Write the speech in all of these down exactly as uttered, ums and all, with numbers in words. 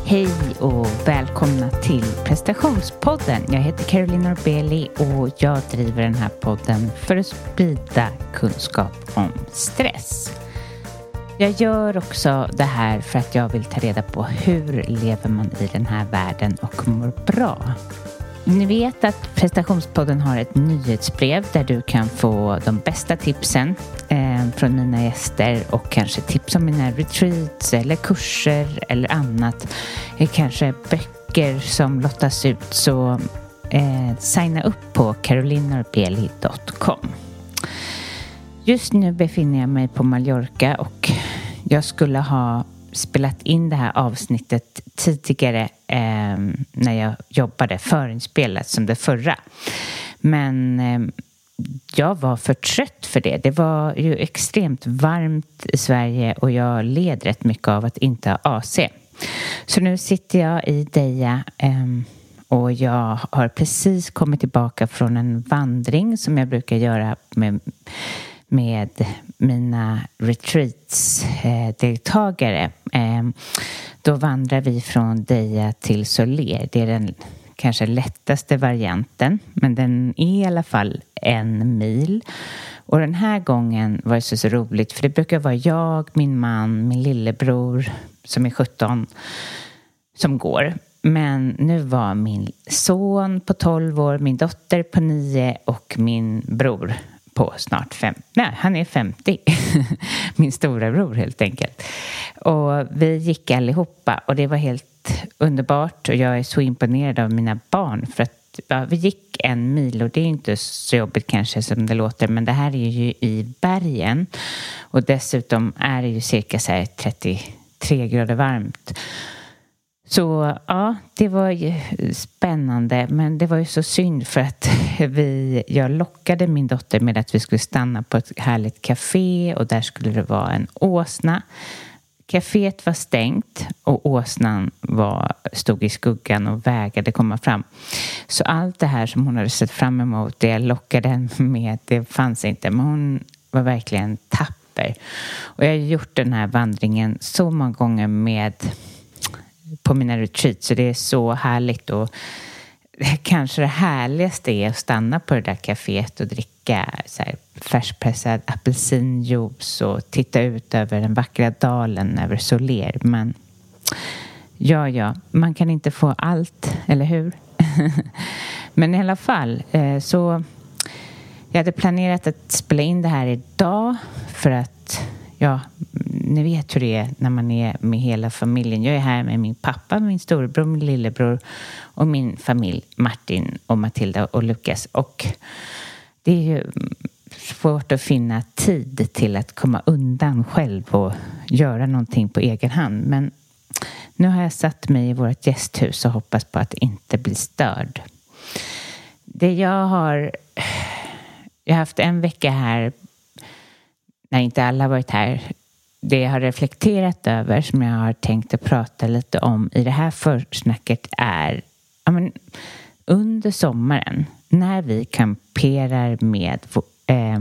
Hej och välkomna till prestationspodden. Jag heter Caroline Norbeli och jag driver den här podden för att sprida kunskap om stress. Jag gör också det här för att jag vill ta reda på hur lever man i den här världen och mår bra. Ni vet att prestationspodden har ett nyhetsbrev där du kan få de bästa tipsen eh, från mina gäster och kanske tips om mina retreats eller kurser eller annat. Eh, kanske böcker som lottas ut, så eh, signa upp på caroline norbeli dot com. Just nu befinner jag mig på Mallorca och jag skulle ha spelat in det här avsnittet tidigare eh, när jag jobbade förinspelat som det förra. Men eh, jag var för trött för det. Det var ju extremt varmt i Sverige och jag led rätt mycket av att inte ha A C. Så nu sitter jag i Deja eh, och jag har precis kommit tillbaka från en vandring som jag brukar göra med med mina retreats-deltagare. Eh, då vandrar vi från Deja till Soler. Det är den kanske lättaste varianten, men den är i alla fall en mil. Och den här gången var det så, så roligt, för det brukar vara jag, min man, min lillebror som är sjutton som går. Men nu var min son på tolv år, min dotter på nio och min bror på snart fem. Nej, han är femtio. Min stora bror helt enkelt. Och vi gick allihopa och det var helt underbart. Och jag är så imponerad av mina barn för att ja, vi gick en mil och det är inte så jobbigt kanske som det låter. Men det här är ju i bergen och dessutom är det ju cirka så här trettiotre grader varmt. Så ja, det var ju spännande, men det var ju så synd för att vi, jag lockade min dotter med att vi skulle stanna på ett härligt café och där skulle det vara en åsna. Caféet var stängt och åsnan var, stod i skuggan och vägrade komma fram. Så allt det här som hon hade sett fram emot, det jag lockade henne med, det fanns inte. Men hon var verkligen tapper. Och jag har gjort den här vandringen så många gånger med på mina retreats, så det är så härligt. Och kanske det härligaste är att stanna på det där kaféet och dricka så här färskpressad apelsinjuice och titta ut över den vackra dalen över Soler. Men ja, ja, man kan inte få allt, eller hur? Men i alla fall, så jag hade planerat att spela in det här idag för att, ja, ni vet hur det är när man är med hela familjen. Jag är här med min pappa, min storebror, min lillebror och min familj, Martin och Matilda och Lukas. Och det är ju svårt att finna tid till att komma undan själv och göra någonting på egen hand. Men nu har jag satt mig i vårt gästhus och hoppas på att inte bli störd. Det jag har... Jag har haft en vecka här när inte alla har varit här. Det jag har reflekterat över, som jag har tänkt att prata lite om i det här försnacket, är ja, men, under sommaren när vi kamperar med eh,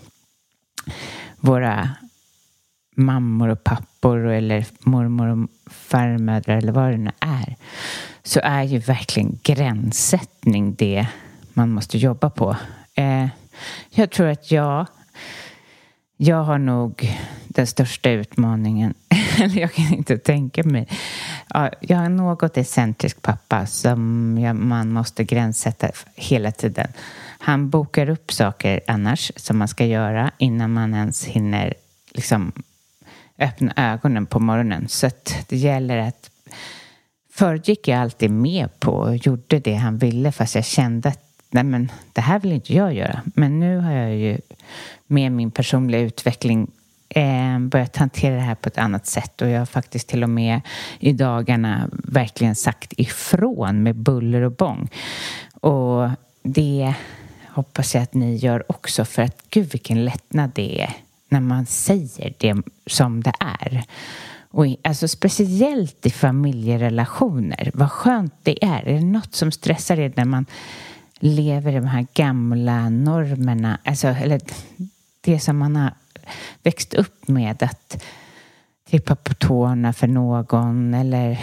våra mammor och pappor eller mormor och farmödrar eller vad det nu är, så är ju verkligen gränssättning det man måste jobba på. Eh, jag tror att jag Jag har nog den största utmaningen. Eller jag kan inte tänka mig. Ja, jag har en något excentrisk pappa som jag, man måste gränssätta hela tiden. Han bokar upp saker annars som man ska göra innan man ens hinner liksom öppna ögonen på morgonen. Så att det gäller att förut gick jag alltid med på och gjorde det han ville, fast jag kände att nej, men det här vill inte jag göra. Men nu har jag ju med min personliga utveckling eh, börjat hantera det här på ett annat sätt. Och jag har faktiskt till och med i dagarna verkligen sagt ifrån med buller och bång. Och det hoppas jag att ni gör också. För att gud vilken lättnad det är när man säger det som det är. Och i, alltså speciellt i familjerelationer. Vad skönt det är. Är det något som stressar er när man lever i de här gamla normerna, alltså, eller det som man har växt upp med, att trippa på tårna för någon eller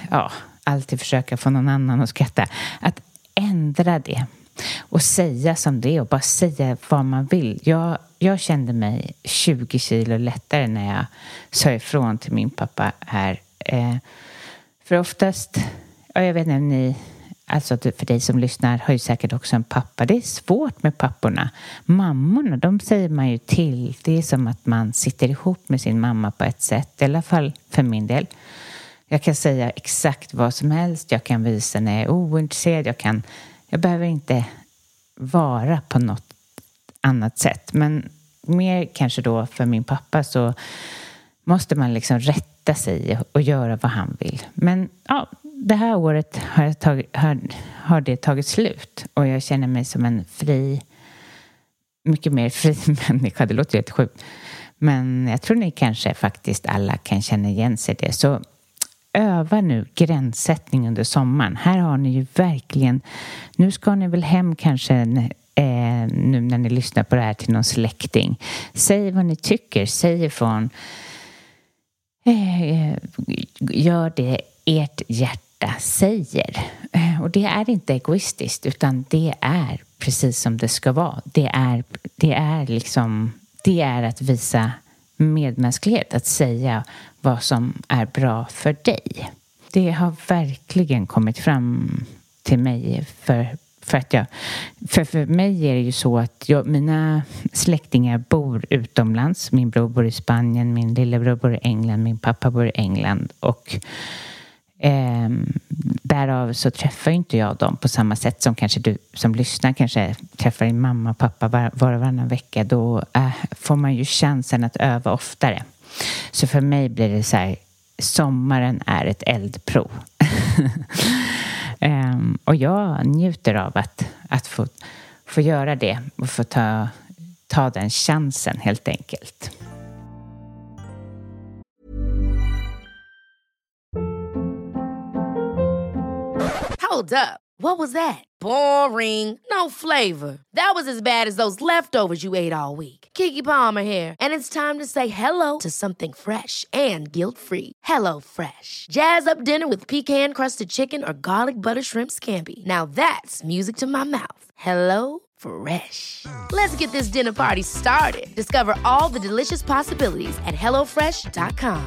ja, alltid försöka få någon annan att skratta. Att ändra det och säga som det är och bara säga vad man vill. Jag, jag kände mig tjugo kilo lättare när jag sa ifrån till min pappa här. Eh, för oftast, ja, jag vet inte om ni, alltså för dig som lyssnar har ju säkert också en pappa. Det är svårt med papporna. Mammorna, de säger man ju till. Det är som att man sitter ihop med sin mamma på ett sätt. I alla fall för min del. Jag kan säga exakt vad som helst. Jag kan visa när jag är ointresserad. Jag, kan, jag behöver inte vara på något annat sätt. Men mer kanske då för min pappa så måste man liksom rätta sig och göra vad han vill. Men ja, det här året har, jag tagit, har, har det tagit slut. Och jag känner mig som en fri, mycket mer fri människa. Det låter helt sjukt. Men jag tror ni kanske faktiskt alla kan känna igen sig det. Så öva nu gränssättning under sommaren. Här har ni ju verkligen, nu ska ni väl hem kanske eh, nu när ni lyssnar på det här till någon släkting. Säg vad ni tycker, säg ifrån. Eh, gör det ert hjärta säger. Eh, och det är inte egoistiskt utan det är precis som det ska vara. Det är, det är liksom, det är att visa medmänsklighet, att säga vad som är bra för dig. Det har verkligen kommit fram till mig för, för att jag, för, för mig är det ju så att jag, mina släktingar bor utomlands. Min bror bor i Spanien, min lillebror bor i England, min pappa bor i England och eh, därav så träffar inte jag dem på samma sätt som kanske du som lyssnar kanske träffar din mamma och pappa var, var och varannan vecka. Då eh, får man ju chansen att öva oftare. Så för mig blir det så här, sommaren är ett eldprov. um, och jag njuter av att, att få, få göra det och få ta, ta den chansen helt enkelt. Hold up. What was that? Boring. No flavor. That was as bad as those leftovers you ate all week. Keke Palmer here, and it's time to say hello to something fresh and guilt-free. Hello Fresh. Jazz up dinner with pecan-crusted chicken or garlic butter shrimp scampi. Now that's music to my mouth. Hello Fresh. Let's get this dinner party started. Discover all the delicious possibilities at hello fresh dot com.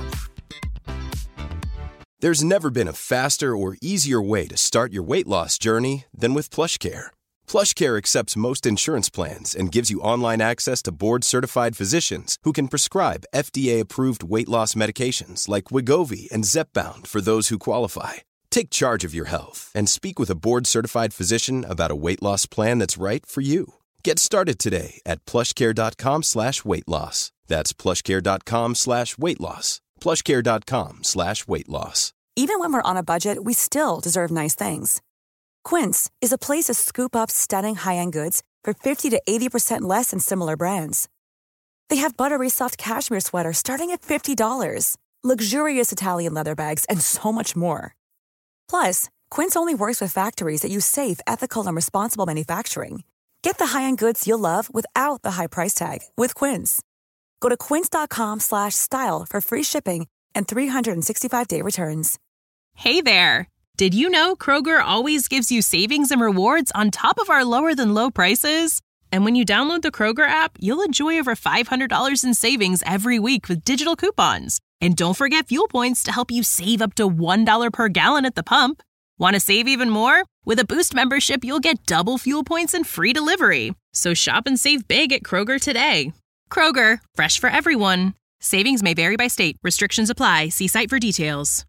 There's never been a faster or easier way to start your weight loss journey than with PlushCare. PlushCare accepts most insurance plans and gives you online access to board-certified physicians who can prescribe F D A-approved weight loss medications like Wegovy and Zepbound for those who qualify. Take charge of your health and speak with a board-certified physician about a weight loss plan that's right for you. Get started today at plushcare.com slash weight loss. That's plushcare.com slash weight loss. plushcare.com slash weight loss. Even when we're on a budget, we still deserve nice things. Quince is a place to scoop up stunning high-end goods for fifty to eighty percent less than similar brands. They have buttery soft cashmere sweaters starting at fifty dollars, luxurious Italian leather bags, and so much more. Plus, Quince only works with factories that use safe, ethical, and responsible manufacturing. Get the high-end goods you'll love without the high price tag with Quince. Go to quince.com slash style for free shipping and three sixty-five day returns. Hey there! Did you know Kroger always gives you savings and rewards on top of our lower-than-low prices? And when you download the Kroger app, you'll enjoy over five hundred dollars in savings every week with digital coupons. And don't forget fuel points to help you save up to one dollar per gallon at the pump. Want to save even more? With a Boost membership, you'll get double fuel points and free delivery. So shop and save big at Kroger today. Kroger, fresh for everyone. Savings may vary by state. Restrictions apply. See site for details.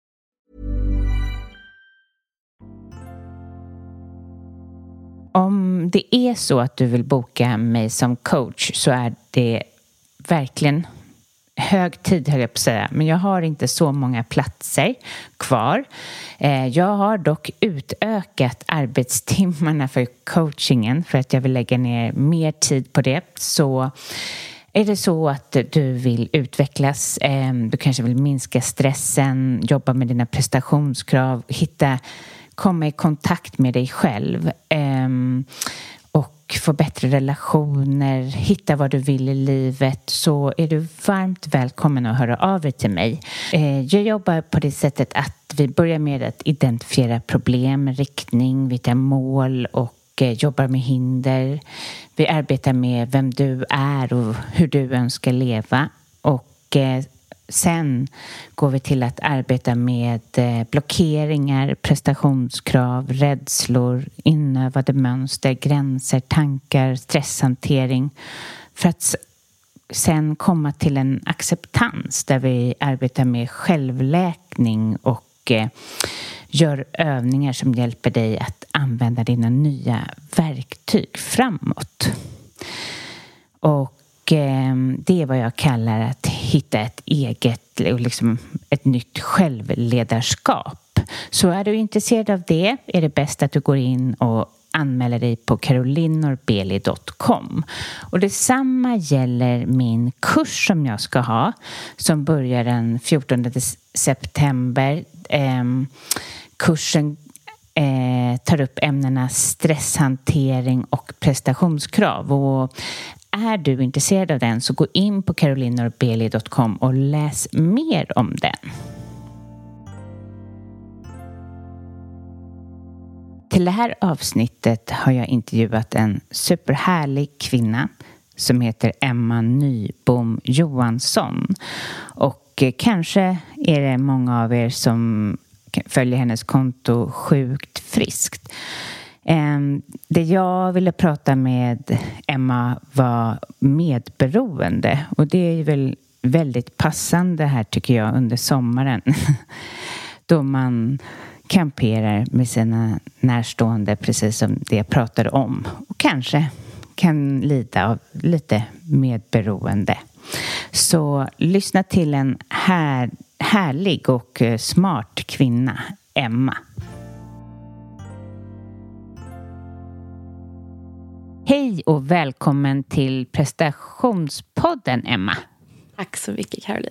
Om det är så att du vill boka mig som coach så är det verkligen hög tid, höll jag på att säga. Men jag har inte så många platser kvar. Jag har dock utökat arbetstimmarna för coachingen för att jag vill lägga ner mer tid på det. Så är det så att du vill utvecklas, du kanske vill minska stressen, jobba med dina prestationskrav, hitta, komma i kontakt med dig själv och få bättre relationer, hitta vad du vill i livet, så är du varmt välkommen att höra av dig till mig. Jag jobbar på det sättet att att vi börjar med att identifiera problem, riktning, vi tar mål och eh, jobbar med hinder. Vi arbetar med vem du är och hur du önskar leva. Och eh, sen går vi till att arbeta med eh, blockeringar, prestationskrav, rädslor, inövade mönster, gränser, tankar, stresshantering. För att sen komma till en acceptans där vi arbetar med självläkning och eh, gör övningar som hjälper dig att använda dina nya verktyg framåt. Och eh, det är vad jag kallar att hitta ett eget och liksom ett nytt självledarskap. Så är du intresserad av det är det bäst att du går in och anmäler dig på carolinorbeli dot com. Och detsamma gäller min kurs som jag ska ha som börjar den fjortonde september. Eh, kursen eh, tar upp ämnena stresshantering och prestationskrav. Och är du intresserad av den så gå in på carolinorbeli dot com och läs mer om den. Till det här avsnittet har jag intervjuat en superhärlig kvinna som heter Emma Nybom Johansson. Och kanske är det många av er som följer hennes konto Sjukt friskt. Det jag ville prata med Emma var medberoende. Och det är väl väldigt passande här tycker jag under sommaren. Då man kamperar med sina närstående precis som det jag pratade om. Och kanske kan lida av lite medberoende. Så lyssna till en här, härlig och smart kvinna, Emma. Hej och välkommen till prestationspodden, Emma. Tack så mycket, Caroline.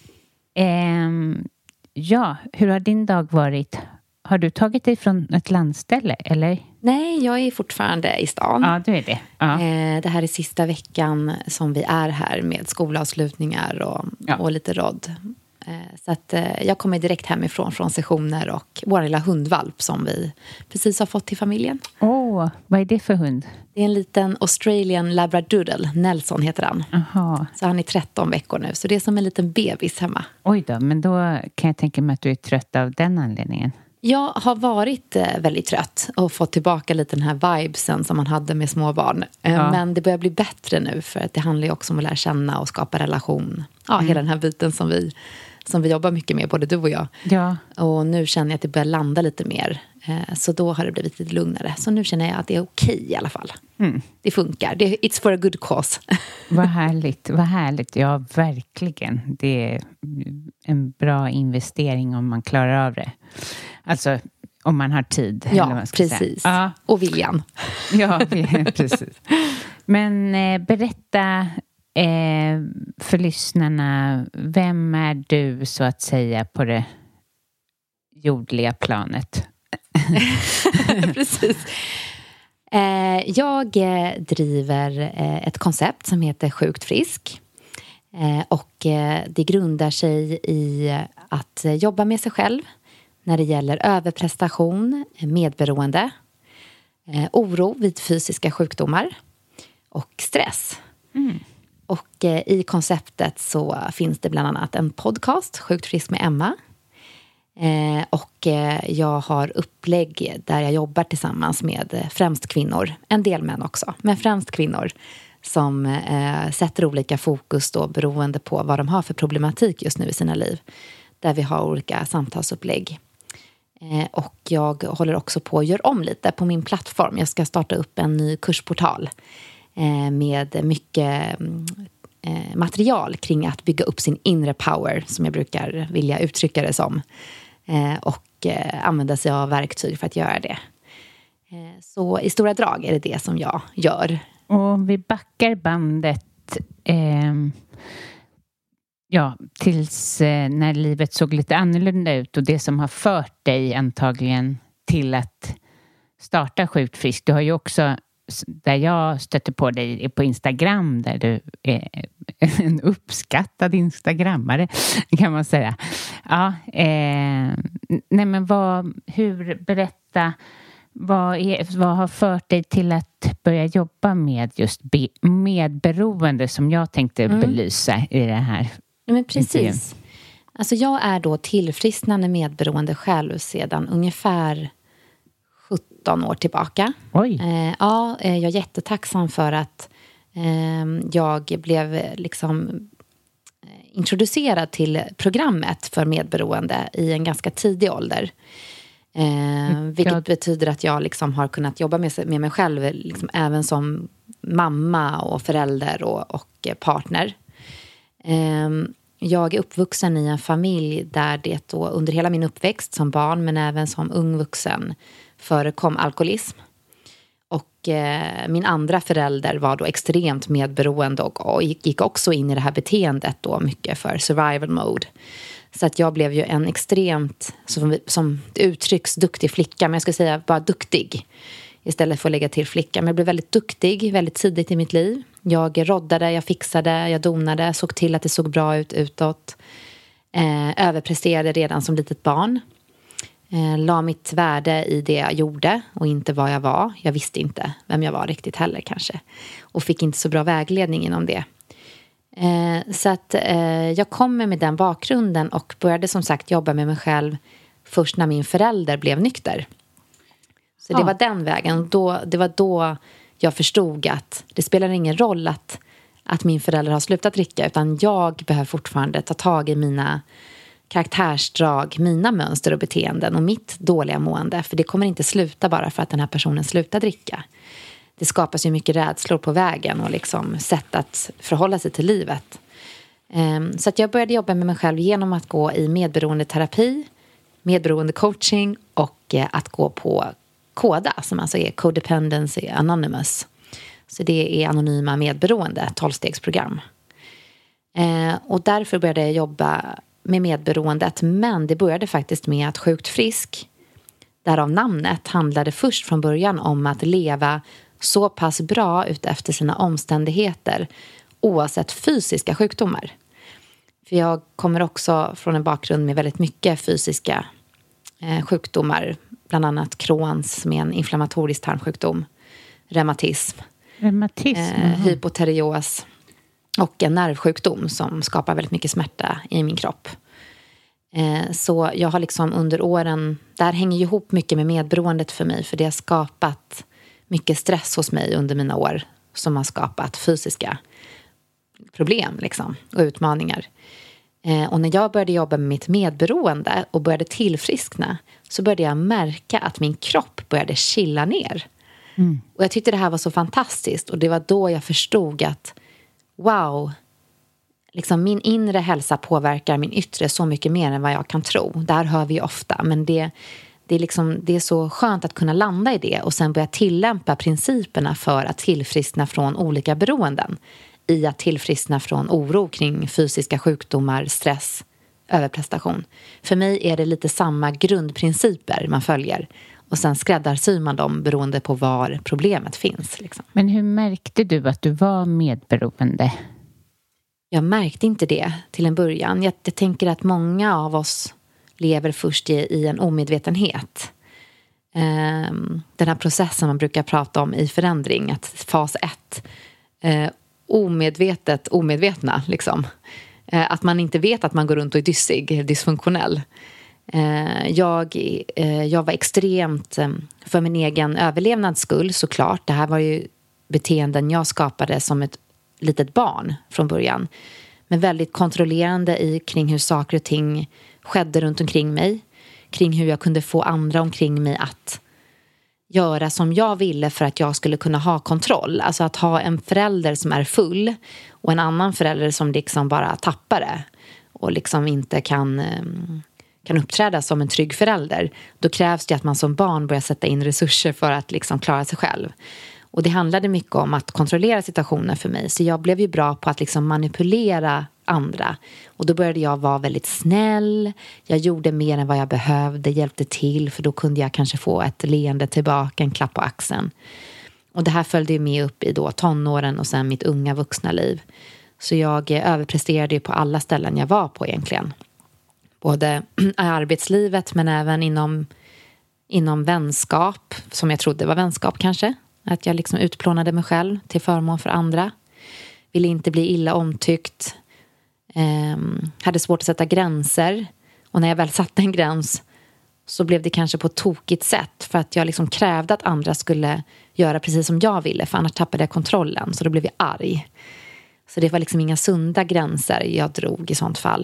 Eh, ja, hur har din dag varit? Har du tagit dig från ett landställe, eller? Nej, jag är fortfarande i stan. Ja, du är det. Ja. Eh, det här är sista veckan som vi är här med skolavslutningar och, ja. och lite rodd. Eh, så att eh, jag kommer direkt hemifrån från sessioner och vår lilla hundvalp som vi precis har fått till familjen. Åh, oh, vad är det för hund? Det är en liten Australian Labradoodle, Nelson heter han. Aha. Så han är tretton veckor nu, så det är som en liten bebis hemma. Oj då, men då kan jag tänka mig att du är trött av den anledningen. Jag har varit eh, väldigt trött och fått tillbaka lite den här vibesen som man hade med små barn. Eh, ja. Men det börjar bli bättre nu för att det handlar ju också om att lära känna och skapa relation. Ja, mm. hela den här biten som vi, som vi jobbar mycket med, både du och jag. Ja. Och nu känner jag att det börjar landa lite mer. Eh, så då har det blivit lite lugnare. Så nu känner jag att det är okej i alla fall. Mm. Det funkar. Det, it's for a good cause. Vad härligt, vad härligt. Ja, verkligen. Det är en bra investering om man klarar av det. Alltså, om man har tid. Ja, eller vad man ska precis. Säga. Ja. Och viljan. Ja, precis. Men eh, berätta eh, för lyssnarna, vem är du så att säga på det jordliga planet? Precis. Eh, jag eh, driver eh, ett koncept som heter Sjukt frisk. Eh, och eh, det grundar sig i att eh, jobba med sig själv när det gäller överprestation, medberoende, eh, oro vid fysiska sjukdomar och stress. Mm. Och eh, i konceptet så finns det bland annat en podcast, Sjukt frisk med Emma. Eh, och eh, jag har upplägg där jag jobbar tillsammans med främst kvinnor, en del män också, men främst kvinnor som eh, sätter olika fokus då beroende på vad de har för problematik just nu i sina liv. Där vi har olika samtalsupplägg. Eh, och jag håller också på att göra om lite på min plattform. Jag ska starta upp en ny kursportal eh, med mycket eh, material kring att bygga upp sin inre power, som jag brukar vilja uttrycka det som. Eh, och eh, använda sig av verktyg för att göra det. Eh, så i stora drag är det det som jag gör. Och om vi backar bandet eh, ja, tills eh, när livet såg lite annorlunda ut och det som har fört dig antagligen till att starta Sjukt frisk. Du har ju också, där jag stötte på dig på Instagram, där du är en uppskattad instagrammare kan man säga. Ja, eh, nej men vad, hur, berätta, vad, är, vad har fört dig till att börja jobba med just be, medberoende som jag tänkte mm. belysa i det här? Ja, men precis. Alltså jag är då tillfrisknande medberoende själv sedan ungefär sjutton år tillbaka. Oj. Eh, ja, jag är jättetacksam för att eh, jag blev liksom introducerad till programmet för medberoende i en ganska tidig ålder. Eh, vilket ja. betyder att jag liksom har kunnat jobba med, med mig själv liksom även som mamma och förälder och, och partner. Eh, jag är uppvuxen i en familj där det då under hela min uppväxt som barn men även som ung vuxen förekom alkoholism. Och eh, min andra förälder var då extremt medberoende och, och gick också in i det här beteendet då mycket för survival mode. Så att jag blev ju en extremt, som, som det uttrycks, duktig flicka. Men jag ska säga bara duktig istället för att lägga till flicka. Men jag blev väldigt duktig väldigt tidigt i mitt liv. Jag roddade, jag fixade, jag donade, såg till att det såg bra ut utåt. Eh, överpresterade redan som litet barn. Eh, la mitt värde i det jag gjorde och inte vad jag var. Jag visste inte vem jag var riktigt heller kanske. Och fick inte så bra vägledning inom det. Eh, så att eh, jag kommer med den bakgrunden och började som sagt jobba med mig själv först när min förälder blev nykter. Så ja. Det var den vägen. Då, det var då jag förstod att det spelar ingen roll att, att min förälder har slutat dricka, utan jag behöver fortfarande ta tag i mina karaktärsdrag, mina mönster och beteenden och mitt dåliga mående. För det kommer inte sluta bara för att den här personen slutar dricka. Det skapas ju mycket rädslor på vägen och liksom sätt att förhålla sig till livet. Så att jag började jobba med mig själv genom att gå i medberoende terapi, medberoende coaching och att gå på KODA som alltså är Codependency Anonymous. Så det är anonyma medberoende, tolvstegsprogram. Och därför började jag jobba med medberoendet, men det började faktiskt med att Sjukt frisk, därav namnet, handlade först från början om att leva så pass bra ut efter sina omständigheter oavsett fysiska sjukdomar. För jag kommer också från en bakgrund med väldigt mycket fysiska eh, sjukdomar, bland annat Crohns som är en inflammatorisk tarmsjukdom, reumatism, reumatism eh, hypoterios och en nervsjukdom som skapar väldigt mycket smärta i min kropp. Eh, så jag har liksom under åren, där hänger ju ihop mycket med medberoendet för mig, för det har skapat mycket stress hos mig under mina år som har skapat fysiska problem liksom, och utmaningar. Eh, och när jag började jobba med mitt medberoende och började tillfriskna så började jag märka att min kropp började chilla ner. Mm. Och jag tyckte det här var så fantastiskt, och det var då jag förstod att wow, liksom min inre hälsa påverkar min yttre så mycket mer än vad jag kan tro. Där hör vi ju ofta, men det Det är, liksom, det är så skönt att kunna landa i det och sen börja tillämpa principerna för att tillfriskna från olika beroenden. I att tillfriskna från oro kring fysiska sjukdomar, stress, överprestation. För mig är det lite samma grundprinciper man följer. Och sen skräddarsyr man dem beroende på var problemet finns. Liksom. Men hur märkte du att du var medberoende? Jag märkte inte det till en början. Jag, jag tänker att många av oss lever först i, i en omedvetenhet. Um, den här processen man brukar prata om i förändring, att fas ett, uh, omedvetet, omedvetna liksom. Uh, att man inte vet att man går runt och är dyssig, dysfunktionell. Uh, jag, uh, jag var extremt, um, för min egen överlevnads skull såklart. Det här var ju beteenden jag skapade som ett litet barn från början. Men väldigt kontrollerande i kring hur saker och ting skedde runt omkring mig. Kring hur jag kunde få andra omkring mig att göra som jag ville för att jag skulle kunna ha kontroll. Alltså att ha en förälder som är full och en annan förälder som liksom bara tappar det. Och liksom inte kan, kan uppträda som en trygg förälder. Då krävs det att man som barn börjar sätta in resurser för att liksom klara sig själv. Och det handlade mycket om att kontrollera situationen för mig. Så jag blev ju bra på att liksom manipulera andra. Och då började jag vara väldigt snäll. Jag gjorde mer än vad jag behövde, hjälpte till. För då kunde jag kanske få ett leende tillbaka, en klapp på axeln. Och det här följde ju med upp i då tonåren och sen mitt unga vuxna liv. Så jag överpresterade ju på alla ställen jag var på egentligen. både i arbetslivet men även inom, inom vänskap, som jag trodde var vänskap kanske. Att jag liksom utplånade mig själv till förmån för andra. Ville inte bli illa omtyckt. Eh, hade svårt att sätta gränser. Och när jag väl satte en gräns så blev det kanske på ett tokigt sätt. För att jag liksom krävde att andra skulle göra precis som jag ville. För annars tappade jag kontrollen. Så då blev jag arg. Så det var liksom inga sunda gränser jag drog i sånt fall.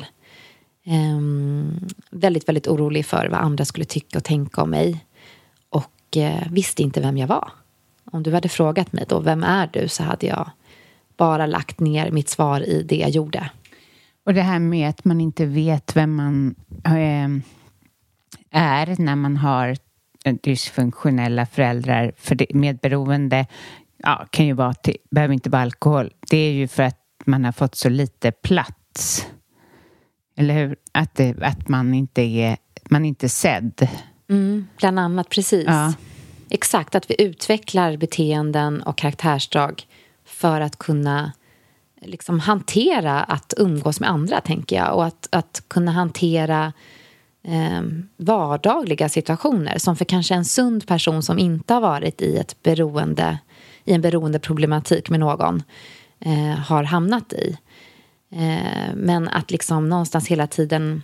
Um, väldigt, väldigt orolig för vad andra skulle tycka och tänka om mig. Och uh, visste inte vem jag var. Om du hade frågat mig då, vem är du? Så hade jag bara lagt ner mitt svar i det jag gjorde. Och det här med att man inte vet vem man äh, är när man har dysfunktionella föräldrar. För det, medberoende ja, kan ju vara till, behöver inte vara alkohol. Det är ju för att man har fått så lite plats. Eller hur? Att, det, att man inte är man inte är sedd. Mm, bland annat, precis. Ja. Exakt, att vi utvecklar beteenden och karaktärsdrag för att kunna liksom hantera att umgås med andra, tänker jag. Och att, att kunna hantera eh, vardagliga situationer som för kanske en sund person som inte har varit i ett beroende, i en beroendeproblematik med någon eh, har hamnat i. Eh, men att liksom någonstans hela tiden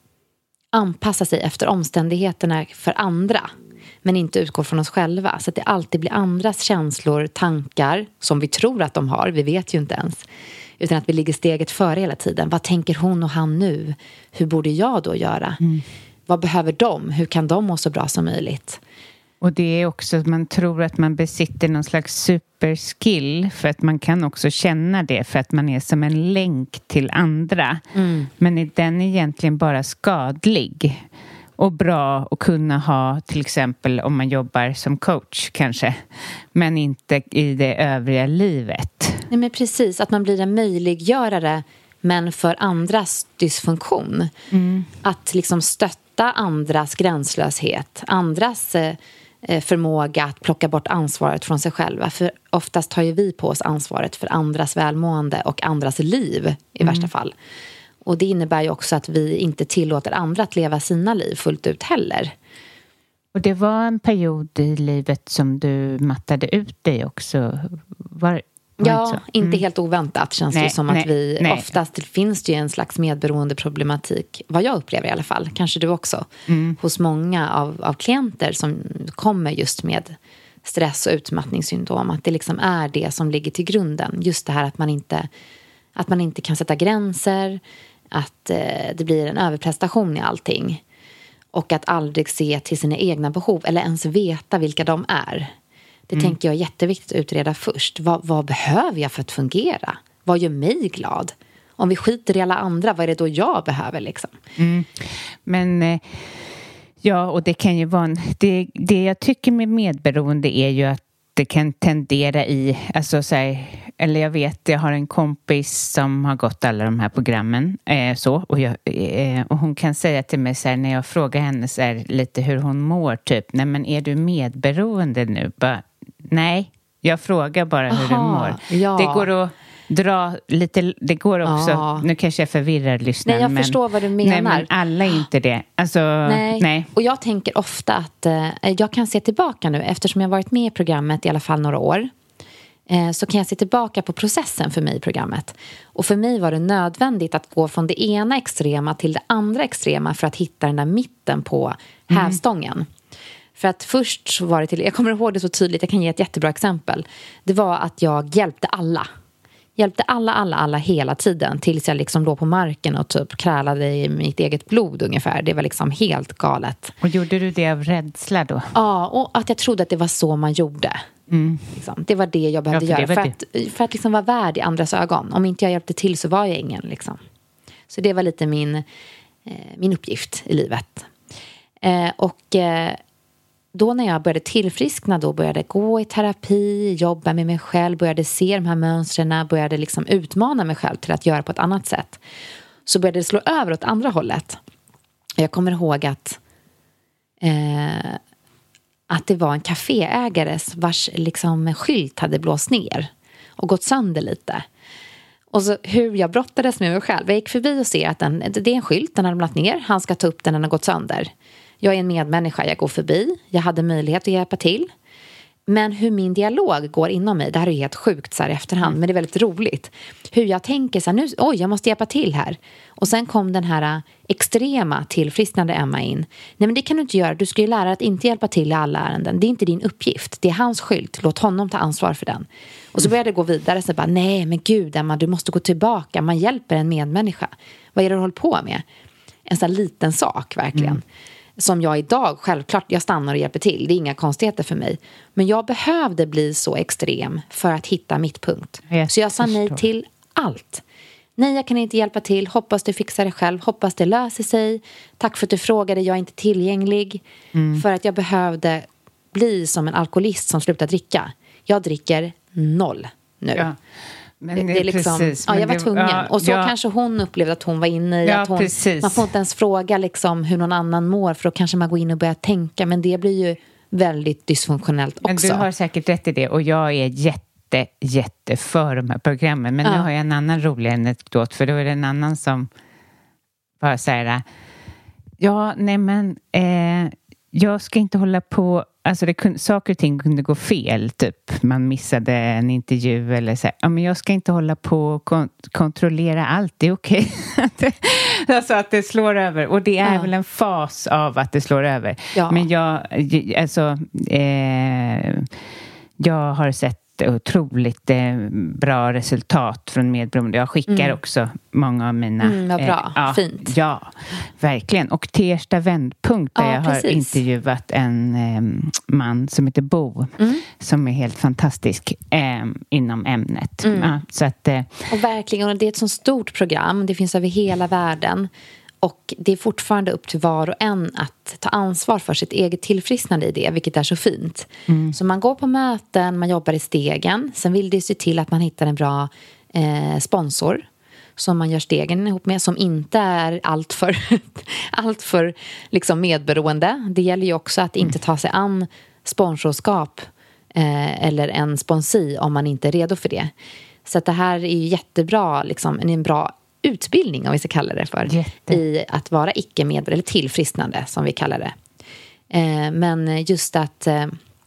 anpassa sig efter omständigheterna för andra, men inte utgå från oss själva. Så att det alltid blir andras känslor, tankar som vi tror att de har, vi vet ju inte ens, utan att vi ligger steget före hela tiden. Vad tänker hon och han nu? Hur borde jag då göra? Mm. Vad behöver de? Hur kan de må så bra som möjligt? Och det är också att man tror att man besitter någon slags superskill, för att man kan också känna det för att man är som en länk till andra. Mm. Men är den egentligen bara skadlig och bra att kunna ha, till exempel om man jobbar som coach kanske, men inte i det övriga livet. Nej, men precis, att man blir en möjliggörare men för andras dysfunktion. Mm. Att liksom stötta andras gränslöshet, andras eh, förmåga att plocka bort ansvaret från sig själva. För oftast tar ju vi på oss ansvaret för andras välmående och andras liv i mm. värsta fall. Och det innebär ju också att vi inte tillåter andra att leva sina liv fullt ut heller. Och det var en period i livet som du mattade ut dig också. Var, var ja, inte, inte mm. helt oväntat känns nej, det som nej, att vi nej. Oftast finns det ju en slags medberoende problematik. Vad jag upplever i alla fall, kanske du också. Mm. Hos många av, av klienter som kommer just med stress- och utmattningssyndrom. Att det liksom är det som ligger till grunden. Just det här att man inte, att man inte kan sätta gränser. Att eh, det blir en överprestation i allting. Och att aldrig se till sina egna behov. Eller ens veta vilka de är. Det mm. tänker jag är jätteviktigt att utreda först. Vad, vad behöver jag för att fungera? Vad gör mig glad? Om vi skiter i alla andra, vad är det då jag behöver liksom? Mm. Men eh, ja, och det kan ju vara en, det, det jag tycker med medberoende är ju att det kan tendera i, alltså så här, eller jag vet, jag har en kompis som har gått alla de här programmen eh, så, och, jag, eh, och hon kan säga till mig så här, när jag frågar henne så här, lite hur hon mår, typ, nej men är du medberoende nu? Bara, nej, jag frågar bara hur Aha, du mår. Ja. Det går att dra lite, det går också, ja. Nu kanske jag förvirrar lyssnaren. Nej, jag men, förstår vad du menar. Nej, men alla är inte det. Alltså, nej. nej. Och jag tänker ofta att eh, jag kan se tillbaka nu, eftersom jag har varit med i programmet i alla fall några år, eh, så kan jag se tillbaka på processen för mig i programmet. Och för mig var det nödvändigt att gå från det ena extrema till det andra extrema för att hitta den där mitten på mm. hävstången. För att först så var det till, jag kommer ihåg det så tydligt, jag kan ge ett jättebra exempel. Det var att jag hjälpte alla. Hjälpte alla, alla, alla hela tiden tills jag liksom låg på marken och typ krälade i mitt eget blod ungefär. Det var liksom helt galet. Och gjorde du det av rädsla då? Ja, och att jag trodde att det var så man gjorde. Mm. Liksom. Det var det jag behövde ja, för göra. För att, för att liksom vara värd i andras ögon. Om inte jag hjälpte till så var jag ingen. Liksom. Så det var lite min, eh, min uppgift i livet. Eh, och... Eh, Då när jag började tillfriskna, då började gå i terapi, jobba med mig själv, började se de här mönstren, började liksom utmana mig själv till att göra på ett annat sätt. Så började det slå över åt andra hållet. Jag kommer ihåg att, eh, att det var en kaféägare vars liksom skylt hade blåst ner och gått sönder lite. Och så hur jag brottades med mig själv. Jag gick förbi och ser att den, det är en skylt, den har ramlat ner. Han ska ta upp den, den har gått sönder. Jag är en medmänniska, jag går förbi. Jag hade möjlighet att hjälpa till. Men hur min dialog går inom mig, det här är helt sjukt så här i efterhand, mm. men det är väldigt roligt. Hur jag tänker så här, nu, oj, jag måste hjälpa till här. Och sen kom den här extrema tillfrisknande Emma in. Nej, men det kan du inte göra, du ska ju lära dig att inte hjälpa till i alla ärenden. Det är inte din uppgift, det är hans skylt, låt honom ta ansvar för den. Och så började jag gå vidare, så bara, nej men gud Emma, du måste gå tillbaka, man hjälper en medmänniska. Vad är det du håller på med? En sån här liten sak, verkligen. Mm. Som jag idag, självklart, jag stannar och hjälper till. Det är inga konstigheter för mig. Men jag behövde bli så extrem för att hitta mitt punkt. Jag så jag sa nej till allt. Nej, jag kan inte hjälpa till. Hoppas du fixar det själv. Hoppas det löser sig. Tack för att du frågade. Jag är inte tillgänglig. Mm. För att jag behövde bli som en alkoholist som slutar dricka. Jag dricker noll nu. Ja. Men det, det är liksom, precis, ja, jag var tvungen. Ja, och så ja. Kanske hon upplevde att hon var inne i ja, att hon, man får inte ens fråga liksom hur någon annan mår, för då kanske man går in och börjar tänka, men det blir ju väldigt dysfunktionellt också. Men du har säkert rätt i det, och jag är jätte, jätte för de här programmen, men ja. Nu har jag en annan rolig anekdot, för då är det en annan som bara säger, ja, nej men eh, jag ska inte hålla på. Alltså det kunde, saker och ting kunde gå fel, typ man missade en intervju eller så. Ja, men jag ska inte hålla på och kon- kontrollera allt, det är okej. Alltså att det slår över, och det är ja. Väl en fas av att det slår över. Ja. Men jag, alltså eh, jag har sett otroligt eh, bra resultat från medberoende. Jag skickar mm. också många av mina... Mm, vad bra, eh, ja, fint. Ja, verkligen. Och Tersta vändpunkt där ja, jag precis. Har intervjuat en eh, man som heter Bo, mm. som är helt fantastisk eh, inom ämnet. Mm. Ja, så att, eh, och verkligen, och det är ett så stort program. Det finns över hela världen. Och det är fortfarande upp till var och en att ta ansvar för sitt eget tillfrisknande i det, vilket är så fint. Mm. Så man går på möten, man jobbar i stegen. Sen vill det se till att man hittar en bra eh, sponsor som man gör stegen ihop med, som inte är allt för, allt för liksom medberoende. Det gäller ju också att inte ta sig an sponsorskap eh, eller en sponsi om man inte är redo för det. Så att det här är ju jättebra, liksom, en bra utbildning, om vi ska kalla det för, Jätte. I att vara icke-medberoende, eller tillfrisknande som vi kallar det. Eh, men just att, eh,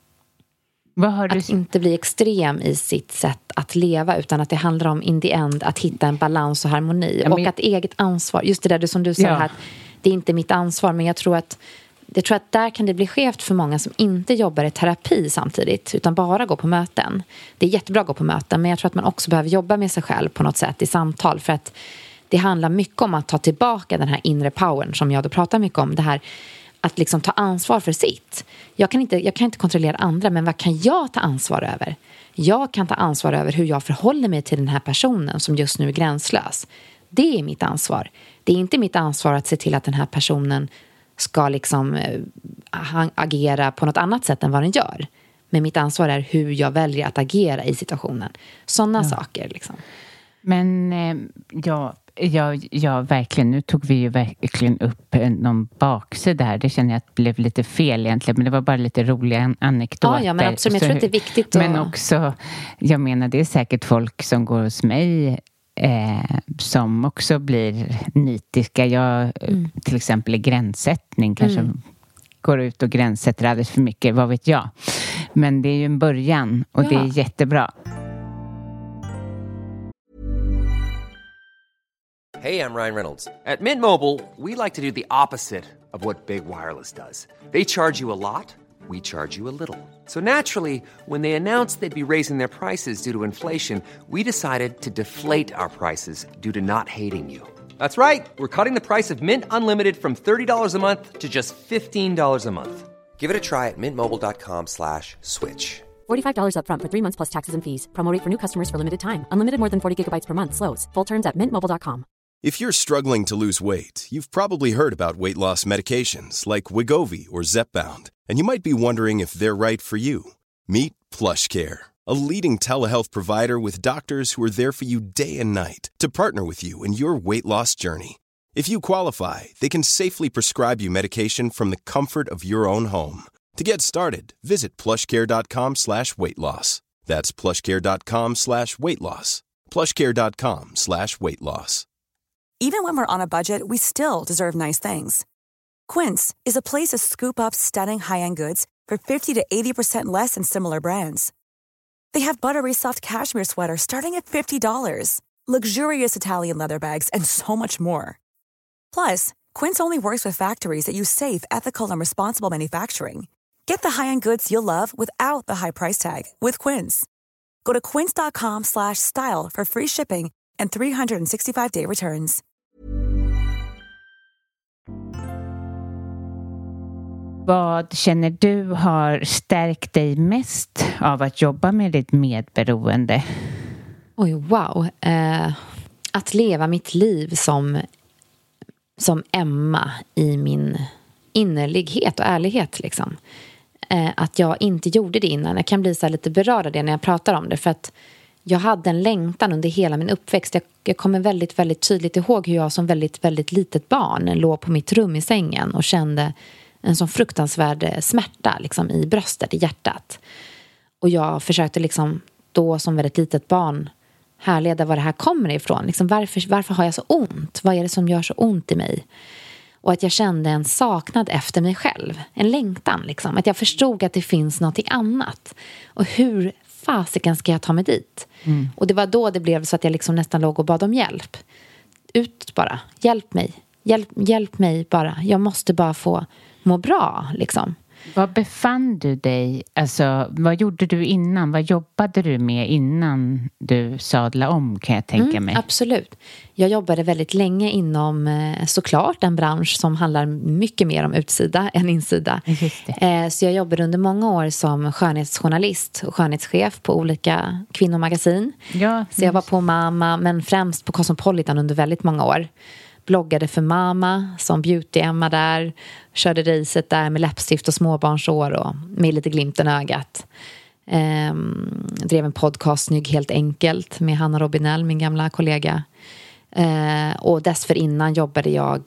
Vad har du... att inte bli extrem i sitt sätt att leva, utan att det handlar om in the end att hitta en balans och harmoni. Ja, men... Och att eget ansvar, just det där som du sa ja. Här, det är inte mitt ansvar, men jag tror att jag tror att där kan det bli skevt för många som inte jobbar i terapi samtidigt, utan bara går på möten. Det är jättebra att gå på möten, men jag tror att man också behöver jobba med sig själv på något sätt i samtal, för att det handlar mycket om att ta tillbaka den här inre powern som jag då pratar mycket om. Det här att liksom ta ansvar för sitt. Jag kan inte, jag kan inte kontrollera andra, men vad kan jag ta ansvar över? Jag kan ta ansvar över hur jag förhåller mig till den här personen som just nu är gränslös. Det är mitt ansvar. Det är inte mitt ansvar att se till att den här personen ska liksom äh, agera på något annat sätt än vad den gör. Men mitt ansvar är hur jag väljer att agera i situationen. Sådana ja. Saker liksom. Men eh, ja, ja, ja, verkligen. Nu tog vi ju verkligen upp någon baksida här. Det känner jag att blev lite fel egentligen. Men det var bara lite roliga anekdoter. Ja, ja, men absolut. Jag tror att det är viktigt. Men att... också, jag menar, det är säkert folk som går hos mig Eh, som också blir nitiska. Jag mm. till exempel i gränssättning kanske mm. går ut och gränssätter alldeles för mycket, vad vet jag. Men det är ju en början, och ja. Det är jättebra. Hey, I'm Ryan Reynolds. At Mint Mobile, we like to do the opposite of what Big Wireless does. They charge you a lot. We charge you a little. So naturally, when they announced they'd be raising their prices due to inflation, we decided to deflate our prices due to not hating you. That's right. We're cutting the price of Mint Unlimited from thirty dollars a month to just fifteen dollars a month. Give it a try at mintmobile.com slash switch. forty-five dollars up front for three months plus taxes and fees. Promo rate for new customers for limited time. Unlimited more than forty gigabytes per month. Slows full terms at mint mobile dot com. If you're struggling to lose weight, you've probably heard about weight loss medications like Wegovy or Zepbound, and you might be wondering if they're right for you. Meet PlushCare, a leading telehealth provider with doctors who are there for you day and night to partner with you in your weight loss journey. If you qualify, they can safely prescribe you medication from the comfort of your own home. To get started, visit plushcare.com slash weight loss. That's plushcare.com slash weight loss. plushcare.com slash weight loss. Even when we're on a budget, we still deserve nice things. Quince is a place to scoop up stunning high-end goods for fifty to eighty percent less than similar brands. They have buttery soft cashmere sweaters starting at fifty dollars, luxurious Italian leather bags, and so much more. Plus, Quince only works with factories that use safe, ethical, and responsible manufacturing. Get the high-end goods you'll love without the high price tag with Quince. Go to quince.com slash style for free shipping and three sixty-five day returns. Vad känner du har stärkt dig mest av att jobba med ditt medberoende? Oj, wow. Eh, att leva mitt liv som, som Emma i min innerlighet och ärlighet. Liksom. Eh, att jag inte gjorde det innan. Jag kan bli så här lite berörd av det när jag pratar om det. För att jag hade en längtan under hela min uppväxt. Jag, jag kommer väldigt, väldigt tydligt ihåg hur jag som väldigt, väldigt litet barn låg på mitt rum i sängen och kände en sån fruktansvärd smärta liksom, i bröstet, i hjärtat. Och jag försökte liksom, då som väldigt litet barn härleda var det här kommer ifrån. Liksom, varför, varför har jag så ont? Vad är det som gör så ont i mig? Och att jag kände en saknad efter mig själv. En längtan liksom. Att jag förstod att det finns något annat. Och hur fasiken ska jag ta mig dit? Mm. Och det var då det blev så att jag liksom nästan låg och bad om hjälp. Ut bara. Hjälp mig. Hjälp, hjälp mig bara. Jag måste bara få må bra liksom. Var befann du dig? Alltså, vad gjorde du innan? Vad jobbade du med innan du sadlade om, kan jag tänka mm, mig? Absolut. Jag jobbade väldigt länge inom såklart en bransch som handlar mycket mer om utsida än insida. Just det. Så jag jobbade under många år som skönhetsjournalist och skönhetschef på olika kvinnomagasin. Ja, så jag var på Mamma, men främst på Cosmopolitan under väldigt många år. Bloggade för Mamma som beauty-Emma där. Körde racet där med läppstift och småbarnsår och med lite glimten i ögat. Ehm, drev en podcast, Snygg helt enkelt, med Hanna Robinell, min gamla kollega. Ehm, och dessförinnan jobbade jag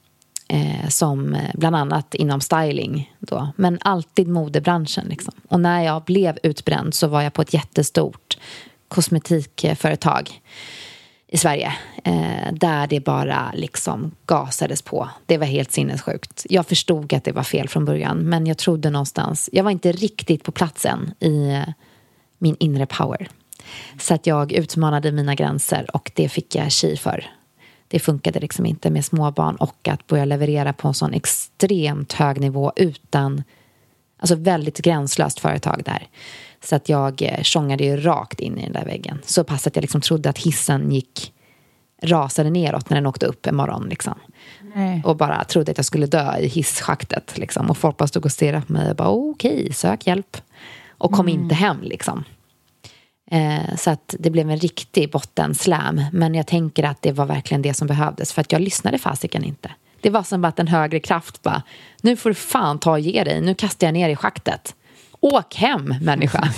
eh, som bland annat inom styling då. Men alltid modebranschen liksom. Och när jag blev utbränd så var jag på ett jättestort kosmetikföretag i Sverige, eh, där det bara liksom gasades på. Det var helt sinnessjukt. Jag förstod att det var fel från början, men jag trodde någonstans, jag var inte riktigt på platsen i eh, min inre power. Så att jag utmanade mina gränser och det fick jag tji för. Det funkade liksom inte med småbarn och att börja leverera på en sån extremt hög nivå utan, alltså väldigt gränslöst företag där. Så att jag tjongade ju rakt in i den där väggen. Så pass att jag liksom trodde att hissen gick, rasade neråt när den åkte upp en morgon liksom. Nej. Och bara trodde att jag skulle dö i hisschaktet liksom. Och folk bara stod och stirrade på mig och bara okej, okay, sök hjälp. Och kom mm. inte hem liksom. Eh, så att det blev en riktig bottenslam. Men jag tänker att det var verkligen det som behövdes. För att jag lyssnade fasiken inte. Det var som att en högre kraft bara, nu får du fan ta och ge dig. Nu kastar jag ner i schaktet. Åk hem, människa.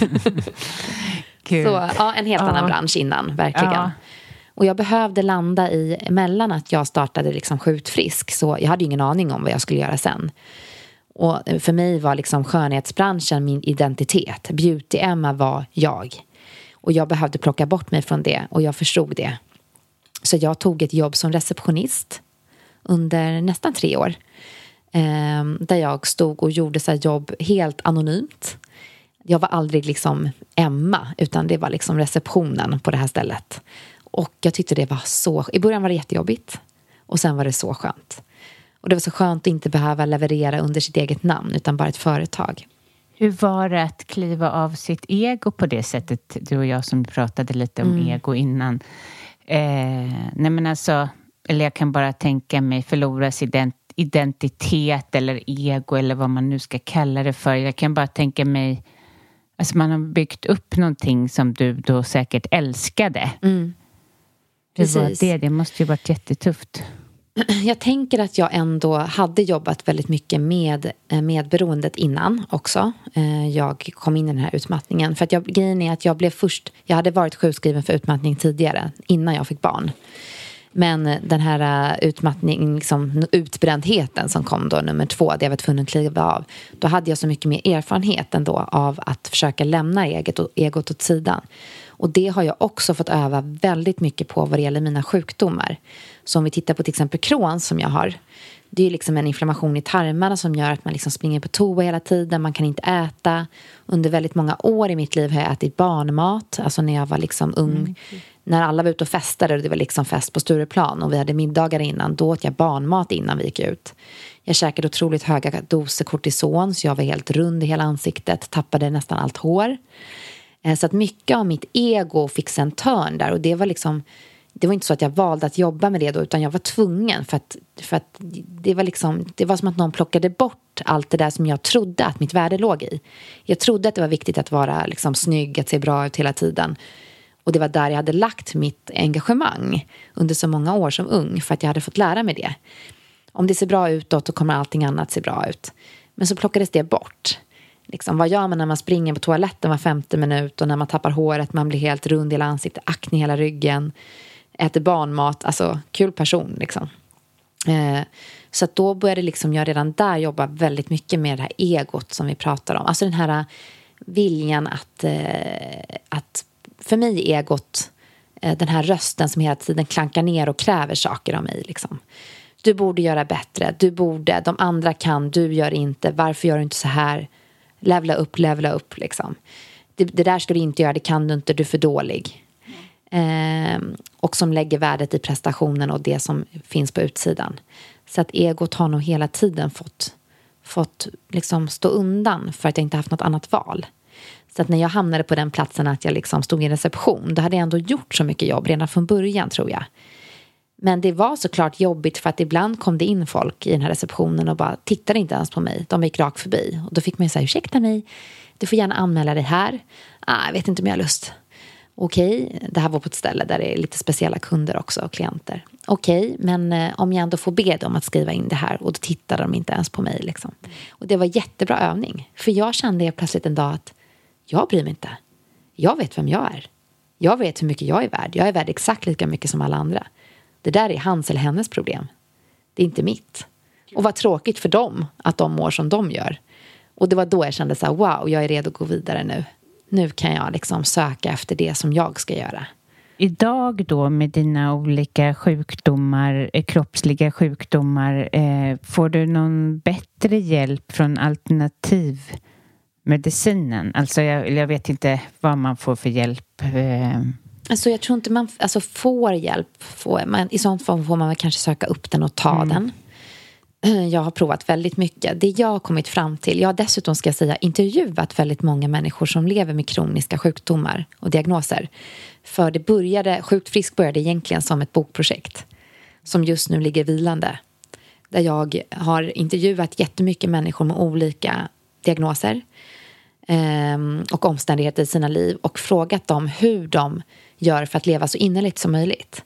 Så ja, en helt ja. annan bransch innan, verkligen. Ja. Och jag behövde landa i, mellan att jag startade liksom Skjutfrisk, så jag hade ingen aning om vad jag skulle göra sen. Och för mig var liksom skönhetsbranschen min identitet. Beauty-Emma var jag. Och jag behövde plocka bort mig från det, och jag förstod det. Så jag tog ett jobb som receptionist under nästan tre år. Eh, där jag stod och gjorde så här jobb helt anonymt. Jag var aldrig liksom Emma, utan det var liksom receptionen på det här stället. Och jag tyckte det var så... I början var det jättejobbigt. Och sen var det så skönt. Och det var så skönt att inte behöva leverera under sitt eget namn, utan bara ett företag. Hur var det att kliva av sitt ego på det sättet? Du och jag som pratade lite om mm. ego innan. Eh, nej men alltså... Eller jag kan bara tänka mig förlora sin identitet eller ego eller vad man nu ska kalla det för. Jag kan bara tänka mig, alltså man har byggt upp någonting som du då säkert älskade. Mm. Det var det, det måste ju varit jättetufft. Jag tänker att jag ändå hade jobbat väldigt mycket med medberoendet innan också. Jag kom in i den här utmattningen. För att jag, grejen är att jag blev först, jag hade varit sjukskriven för utmattning tidigare, innan jag fick barn. Men den här utmattning, liksom, utbrändheten som kom då nummer två, det jag var tvungen att kliva av. Då hade jag så mycket mer erfarenhet ändå av att försöka lämna eget och, egot åt sidan. Och det har jag också fått öva väldigt mycket på vad det gäller mina sjukdomar. Så om vi tittar på till exempel Crohn som jag har. Det är ju liksom en inflammation i tarmarna som gör att man liksom springer på toa hela tiden. Man kan inte äta. Under väldigt många år i mitt liv har jag ätit barnmat. Alltså när jag var liksom ung. Mm. När alla var ute och festade och det var liksom fest på Stureplan. Och vi hade middagar innan. Då åt jag barnmat innan vi gick ut. Jag käkade otroligt höga doser kortison. Så jag var helt rund i hela ansiktet. Tappade nästan allt hår. Så att mycket av mitt ego fick sig en törn där. Och det var liksom... Det var inte så att jag valde att jobba med det då, utan jag var tvungen för att, för att det var liksom, det var som att någon plockade bort allt det där som jag trodde att mitt värde låg i. Jag trodde att det var viktigt att vara liksom snygg, att se bra ut hela tiden. Och det var där jag hade lagt mitt engagemang under så många år som ung, för att jag hade fått lära mig det. Om det ser bra utåt så kommer allting annat se bra ut. Men så plockades det bort. Liksom, vad gör man när man springer på toaletten var femte minut och när man tappar håret, man blir helt rund i hela ansiktet, akne i hela ryggen, äter barnmat, alltså kul person liksom. Eh, så att då började liksom jag redan där jobba väldigt mycket med det här egot som vi pratar om. Alltså den här viljan att, eh, att för mig egot, eh, den här rösten som hela tiden klankar ner och kräver saker av mig liksom. Du borde göra bättre, du borde, de andra kan, du gör inte, varför gör du inte så här? Levla upp, levla upp liksom. Det, det där ska du inte göra, det kan du inte, du är för dålig. Eh, och som lägger värdet i prestationen och det som finns på utsidan. Så att egot har nog hela tiden fått, fått liksom stå undan för att jag inte haft något annat val. Så att när jag hamnade på den platsen att jag liksom stod i en reception, då hade jag ändå gjort så mycket jobb redan från början, tror jag. Men det var såklart jobbigt för att ibland kom det in folk i den här receptionen och bara tittade inte ens på mig. De gick rakt förbi. Och då fick man ju säga, ursäkta mig, du får gärna anmäla dig här. Ah, jag vet inte om jag har lust. Okej, det här var på ett ställe där det är lite speciella kunder också och klienter. Okej, men eh, om jag ändå får be dem att skriva in det här, och då tittade de inte ens på mig liksom. Och det var jättebra övning. För jag kände plötsligt en dag att jag bryr mig inte. Jag vet vem jag är. Jag vet hur mycket jag är värd. Jag är värd exakt lika mycket som alla andra. Det där är hans eller hennes problem. Det är inte mitt. Och vad tråkigt för dem att de mår som de gör. Och det var då jag kände så här, wow, jag är redo att gå vidare nu. Nu kan jag liksom söka efter det som jag ska göra. Idag då med dina olika sjukdomar, kroppsliga sjukdomar, eh, får du någon bättre hjälp från alternativmedicinen? Alltså jag, jag vet inte vad man får för hjälp. Eh. Alltså jag tror inte man alltså får hjälp. Får, man, i sånt fall får man väl kanske söka upp den och ta mm. den. Jag har provat väldigt mycket. Det jag har kommit fram till, jag har dessutom, ska jag säga, intervjuat väldigt många människor som lever med kroniska sjukdomar och diagnoser. För det började, Sjukt frisk började egentligen som ett bokprojekt som just nu ligger vilande. Där jag har intervjuat jättemycket människor med olika diagnoser eh, och omständigheter i sina liv och frågat dem hur de gör för att leva så innerligt som möjligt.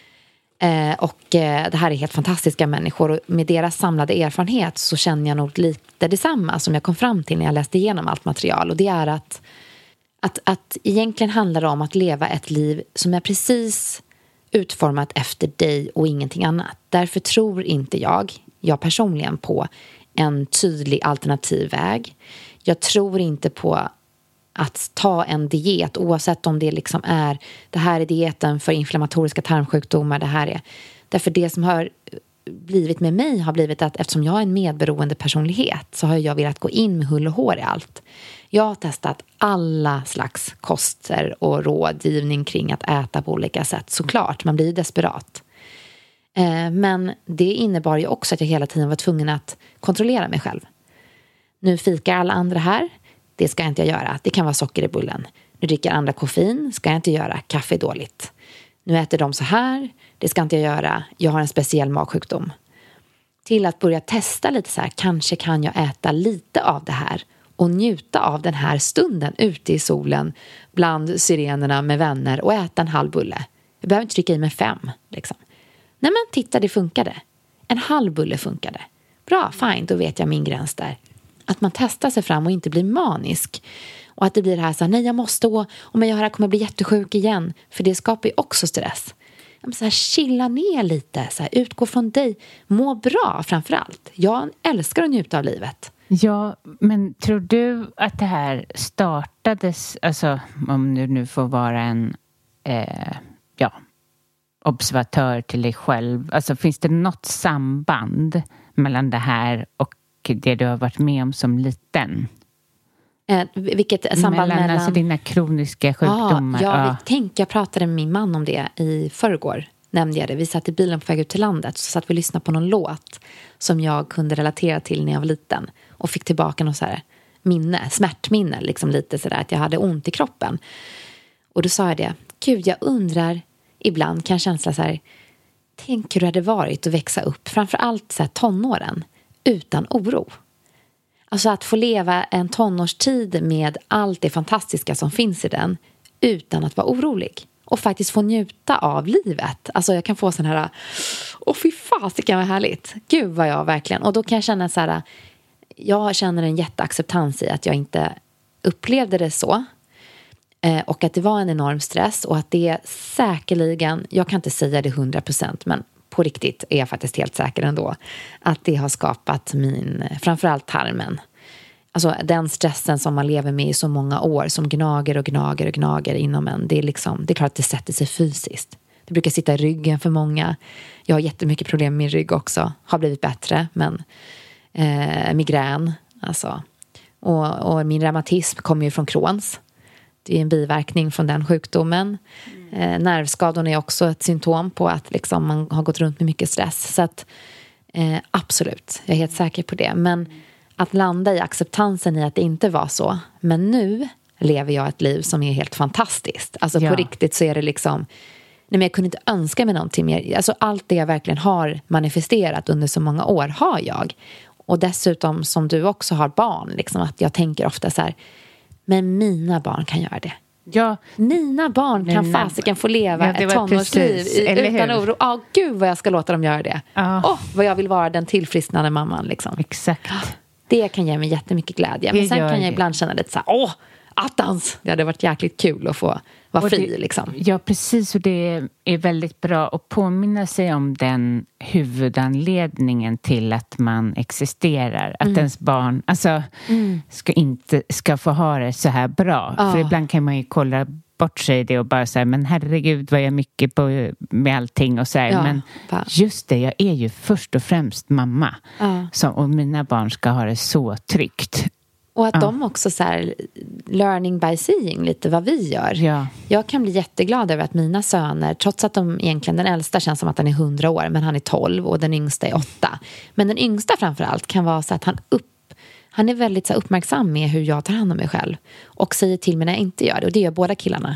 Eh, och eh, det här är helt fantastiska människor, och med deras samlade erfarenhet så känner jag nog lite detsamma som jag kom fram till när jag läste igenom allt material, och det är att, att, att egentligen handlar det om att leva ett liv som är precis utformat efter dig och ingenting annat. Därför tror inte jag, jag personligen, på en tydlig alternativ väg. Jag tror inte på att ta en diet, oavsett om det liksom är, det här är dieten för inflammatoriska tarmsjukdomar, det här är. Därför det som har blivit med mig har blivit att eftersom jag är en medberoende personlighet så har jag velat gå in med hull och hår i allt. Jag har testat alla slags koster och rådgivning kring att äta på olika sätt. Såklart, man blir desperat. Eh, men det innebar ju också att jag hela tiden var tvungen att kontrollera mig själv. Nu fikar alla andra här. Det ska jag inte göra. Det kan vara socker i bullen. Nu dricker andra koffein. Ska jag inte göra. Kaffe är dåligt. Nu äter de så här. Det ska inte jag göra. Jag har en speciell magsjukdom. Till att börja testa lite så här. Kanske kan jag äta lite av det här. Och njuta av den här stunden ute i solen. Bland sirenerna med vänner. Och äta en halv bulle. Jag behöver inte trycka i mig fem. Liksom. Nej men titta, det funkade. En halv bulle funkade. Bra, fine. Då vet jag min gräns där. Att man testar sig fram och inte blir manisk. Och att det blir det här så här, nej jag måste gå. Om jag gör det här kommer jag bli jättesjuk igen. För det skapar ju också stress. Så här, chilla ner lite. Så här, utgå från dig. Må bra framförallt. Jag älskar att njuta av livet. Ja, men tror du att det här startades, alltså om du nu får vara en eh, ja, observatör till dig själv, alltså finns det något samband mellan det här och det du har varit med om som liten? Eh, vilket samband mellan, mellan... Alltså dina kroniska sjukdomar. Ja, jag ja. tänk, jag pratade med min man om det i förrgår. Nämnde jag det. Vi satt i bilen på väg ut till landet. Så satt vi och lyssnade på någon låt som jag kunde relatera till när jag var liten. Och fick tillbaka något så här minne, smärtminne. Liksom lite sådär att jag hade ont i kroppen. Och då sa jag det. Gud, jag undrar, ibland kan jag känsla så här. Tänk hur det hade varit att växa upp, framförallt så här tonåren, utan oro. Alltså att få leva en tonårstid med allt det fantastiska som finns i den utan att vara orolig. Och faktiskt få njuta av livet. Alltså jag kan få sån här, åh fy fas, det kan vara härligt. Gud vad jag verkligen, och då kan jag känna så här, jag känner en jätteacceptans i att jag inte upplevde det så. Eh, och att det var en enorm stress och att det säkerligen, jag kan inte säga det hundra procent, men på riktigt är jag faktiskt helt säker ändå att det har skapat min, framförallt tarmen. Alltså den stressen som man lever med i så många år, som gnager och gnager och gnager inom en, det är liksom, det är klart att det sätter sig fysiskt. Det brukar sitta i ryggen för många. Jag har jättemycket problem med min rygg också, har blivit bättre, men eh, migrän, alltså. Och, och min reumatism kommer ju från Crohns. Det är en biverkning från den sjukdomen. Eh, nervskadorna är också ett symptom på att liksom man har gått runt med mycket stress. Så att eh, absolut, jag är helt säker på det. Men att landa i acceptansen i att det inte var så. Men nu lever jag ett liv som är helt fantastiskt. Alltså ja. På riktigt så är det liksom, nej men jag kunde inte önska mig någonting mer. Alltså allt det jag verkligen har manifesterat under så många år har jag. Och dessutom som du också har barn, liksom att jag tänker ofta så här, men mina barn kan göra det. Ja. Mina barn kan Mina... fasiken få leva ja, ett tonårsliv precis, i, utan oro. Ja, oh, gud vad jag ska låta dem göra det. Åh, oh. oh, vad jag vill vara den tillfrisknande mamman liksom. Exakt. Det kan ge mig jättemycket glädje. Men sen kan jag det. ibland känna lite så här, åh, attans, det hade varit jäkligt kul att få vara fri det, liksom. Ja, precis, och det är väldigt bra att påminna sig om den huvudanledningen till att man existerar. Att mm. ens barn alltså, mm. ska, inte, ska få ha det så här bra. Oh. För ibland kan man ju kolla bort sig det och bara säga, men herregud vad jag mycket på med allting och så här. Ja, men va? Just det, jag är ju först och främst mamma. Ja. Så, och mina barn ska ha det så tryggt. Och att ja. de också så här, learning by seeing lite vad vi gör. Ja. Jag kan bli jätteglad över att mina söner, trots att de egentligen, den äldsta känns som att han är hundra år, men han är tolv och den yngsta är åtta. Men den yngsta framförallt kan vara så att han upp Han är väldigt så uppmärksam med hur jag tar hand om mig själv. Och säger till mig när jag inte gör det. Och det gör båda killarna.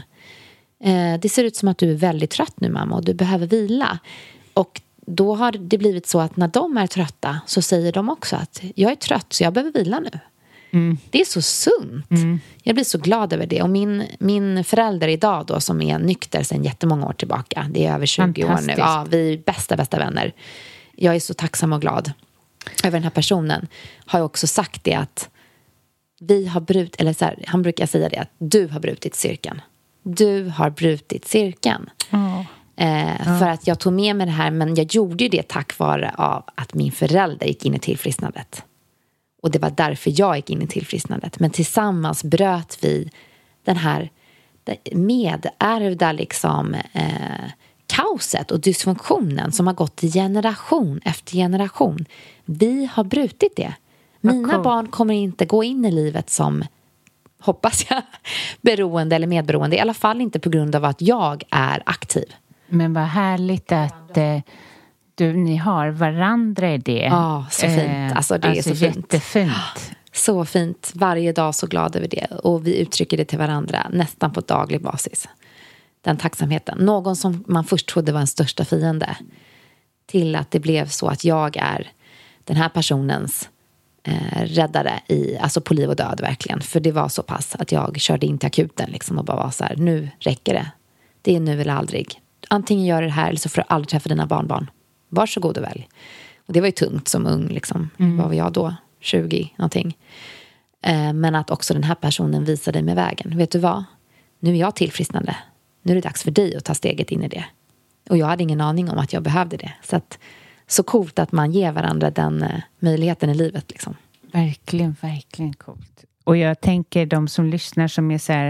Eh, det ser ut som att du är väldigt trött nu, mamma. Och du behöver vila. Och då har det blivit så att när de är trötta så säger de också att jag är trött så jag behöver vila nu. Mm. Det är så sunt. Mm. Jag blir så glad över det. Och min, min förälder idag då, som är nykter sedan jättemånga år tillbaka. Det är över tjugo år nu. Ja, vi är bästa, bästa vänner. Jag är så tacksam och glad över den här personen. Har också sagt det att vi har brutit, eller så här, han brukar säga det att du har brutit cirkeln. Du har brutit cirkeln. Oh. Eh, oh. För att jag tog med mig det här, men jag gjorde ju det tack vare av att min förälder gick in i tillfrisknandet. Och det var därför jag gick in i tillfrisknandet. Men tillsammans bröt vi den här medärvda liksom eh, kaoset och dysfunktionen som har gått generation efter generation. Vi har brutit det. Mina cool. barn kommer inte gå in i livet som, hoppas jag, beroende eller medberoende. I alla fall inte på grund av att jag är aktiv. Men vad härligt att eh, du, ni har varandra i det. Ja, så fint. Alltså det alltså, är så fint. Jättefint. Så fint. Varje dag så glad över det. Och vi uttrycker det till varandra nästan på daglig basis. Den tacksamheten. Någon som man först trodde var en största fiende. Till att det blev så att jag är den här personens eh, räddare i, alltså på liv och död verkligen. För det var så pass att jag körde in till akuten liksom och bara var så här, nu räcker det. Det är nu eller aldrig. Antingen gör det här eller så får du aldrig träffa dina barnbarn. Varsågod och välj. Och det var ju tungt som ung liksom. Mm. Vad var jag då? tjugo någonting. Eh, men att också den här personen visade mig vägen. Vet du vad? Nu är jag tillfrisknande. Nu är det dags för dig att ta steget in i det. Och jag hade ingen aning om att jag behövde det. Så att, så coolt att man ger varandra den uh, möjligheten i livet liksom. Verkligen, verkligen coolt. Och jag tänker de som lyssnar som är så här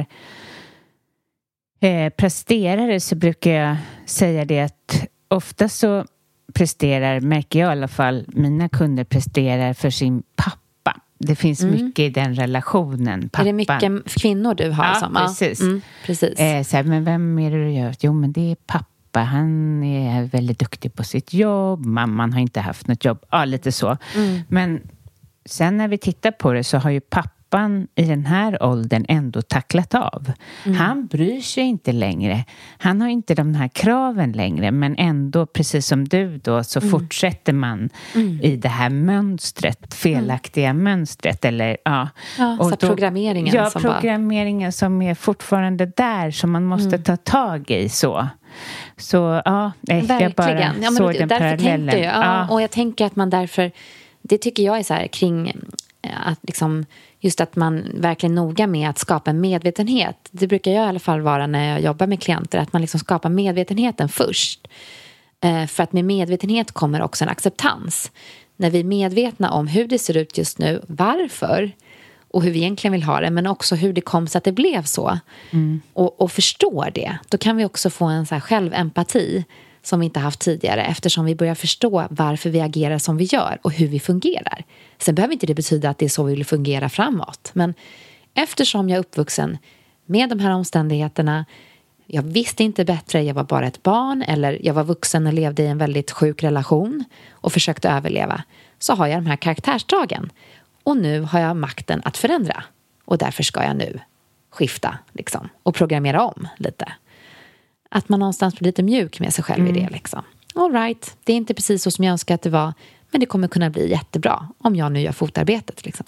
eh, presterare, så brukar jag säga det att ofta så presterar, märker jag i alla fall, mina kunder presterar för sin pappa. Det finns mm. mycket i den relationen. Pappa. Är det mycket kvinnor du har? Ja, som? precis. Mm, precis. Eh, så här, men vem är det du gör? Jo, men det är pappa. Han är väldigt duktig på sitt jobb. Mamman har inte haft något jobb. Ja, lite så. Mm. Men sen när vi tittar på det så har ju pappan i den här åldern ändå tacklat av. Mm. Han bryr sig inte längre. Han har inte de här kraven längre, men ändå, precis som du då, så mm. fortsätter man mm. i det här mönstret, felaktiga mm. mönstret. Eller, ja. Ja, och så då, programmeringen. Ja, som programmeringen bara... som är fortfarande där, som man måste mm. ta tag i så. Så ja, jag bara ja, men såg den parallellen. Jag, ja, ja. Och jag tänker att man därför, det tycker jag är så här kring att liksom just att man verkligen noga med att skapa en medvetenhet. Det brukar jag i alla fall vara när jag jobbar med klienter, att man liksom skapar medvetenheten först. För att med medvetenhet kommer också en acceptans. När vi är medvetna om hur det ser ut just nu, varför och hur vi egentligen vill ha det, men också hur det kom så att det blev så. Mm. Och, och förstår det. Då kan vi också få en så här självempati som vi inte haft tidigare, eftersom vi börjar förstå varför vi agerar som vi gör och hur vi fungerar. Sen behöver inte det betyda att det är så vi vill fungera framåt. Men eftersom jag är uppvuxen med de här omständigheterna, jag visste inte bättre, jag var bara ett barn, eller jag var vuxen och levde i en väldigt sjuk relation och försökte överleva, så har jag de här karaktärsdragen. Och nu har jag makten att förändra. Och därför ska jag nu skifta liksom, och programmera om lite. Att man någonstans blir lite mjuk med sig själv mm. i det liksom. All right, det är inte precis så som jag önskar att det var, men det kommer kunna bli jättebra om jag nu gör fotarbetet liksom.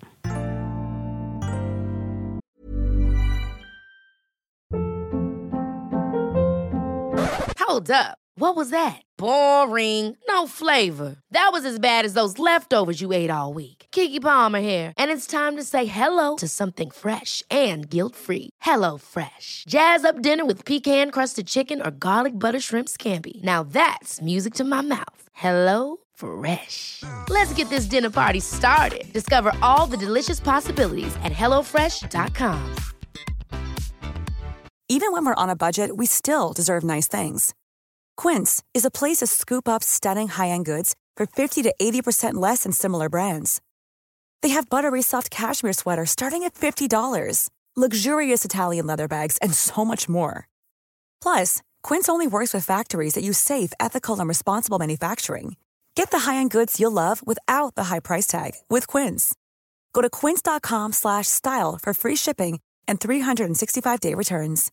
Hold up. What was that? Boring. No flavor. That was as bad as those leftovers you ate all week. Keke Palmer here, and it's time to say hello to something fresh and guilt-free. Hello Fresh. Jazz up dinner with pecan-crusted chicken or garlic butter shrimp scampi. Now that's music to my mouth. Hello Fresh. Let's get this dinner party started. Discover all the delicious possibilities at hello fresh dot com. Even when we're on a budget, we still deserve nice things. Quince is a place to scoop up stunning high-end goods for fifty to eighty percent less than similar brands. They have buttery soft cashmere sweaters starting at fifty dollars, luxurious Italian leather bags, and so much more. Plus, Quince only works with factories that use safe, ethical, and responsible manufacturing. Get the high-end goods you'll love without the high price tag with Quince. Go to quince.com slash style for free shipping and three sixty-five day returns.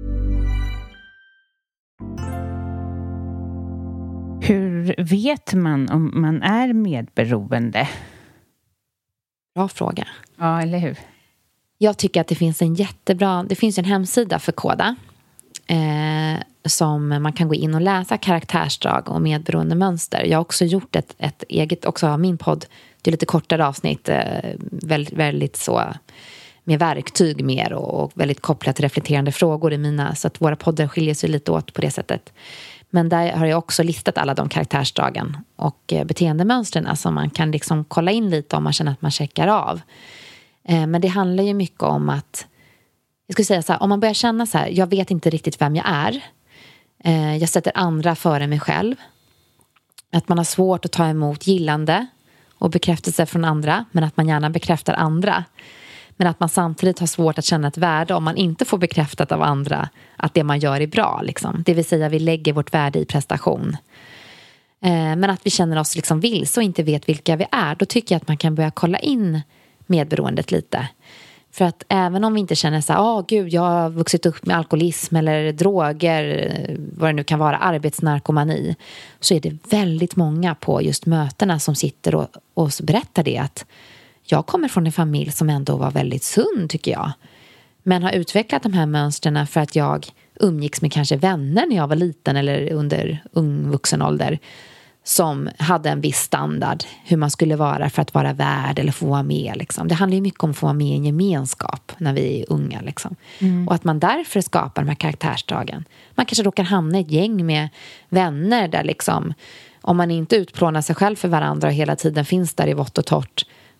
Hur vet man om man är medberoende? Bra fråga. Ja, eller hur? Jag tycker att det finns en jättebra, det finns en hemsida för Koda eh, som man kan gå in och läsa karaktärsdrag och medberoende mönster. Jag har också gjort ett, ett eget, också av min podd, det är lite kortare avsnitt, eh, väldigt, väldigt så med verktyg mer och, och väldigt kopplat till reflekterande frågor i mina, så att våra poddar skiljer sig lite åt på det sättet. Men där har jag också listat alla de karaktärsdragen och eh, beteendemönstren som man kan liksom kolla in lite om man känner att man checkar av. Eh, men det handlar ju mycket om att, jag skulle säga så här, om man börjar känna så här, jag vet inte riktigt vem jag är. Eh, jag sätter andra före mig själv. Att man har svårt att ta emot gillande och bekräftelse från andra, men att man gärna bekräftar andra. Men att man samtidigt har svårt att känna ett värde om man inte får bekräftat av andra att det man gör är bra. Liksom. Det vill säga vi lägger vårt värde i prestation. Eh, men att vi känner oss liksom vilse och inte vet vilka vi är. Då tycker jag att man kan börja kolla in medberoendet lite. För att även om vi inte känner så här, åh gud, jag har vuxit upp med alkoholism eller droger, vad det nu kan vara, arbetsnarkomani. Så är det väldigt många på just mötena som sitter och, och berättar det att jag kommer från en familj som ändå var väldigt sund tycker jag. Men har utvecklat de här mönsterna för att jag umgicks med kanske vänner när jag var liten eller under ung vuxen ålder. Som hade en viss standard hur man skulle vara för att vara värd eller få vara med. Liksom. Det handlar ju mycket om att få vara med i en gemenskap när vi är unga. Liksom. Mm. Och att man därför skapar de här karaktärsdragen. Man kanske råkar hamna i ett gäng med vänner där liksom, om man inte utplånar sig själv för varandra och hela tiden finns där i vått och torrt,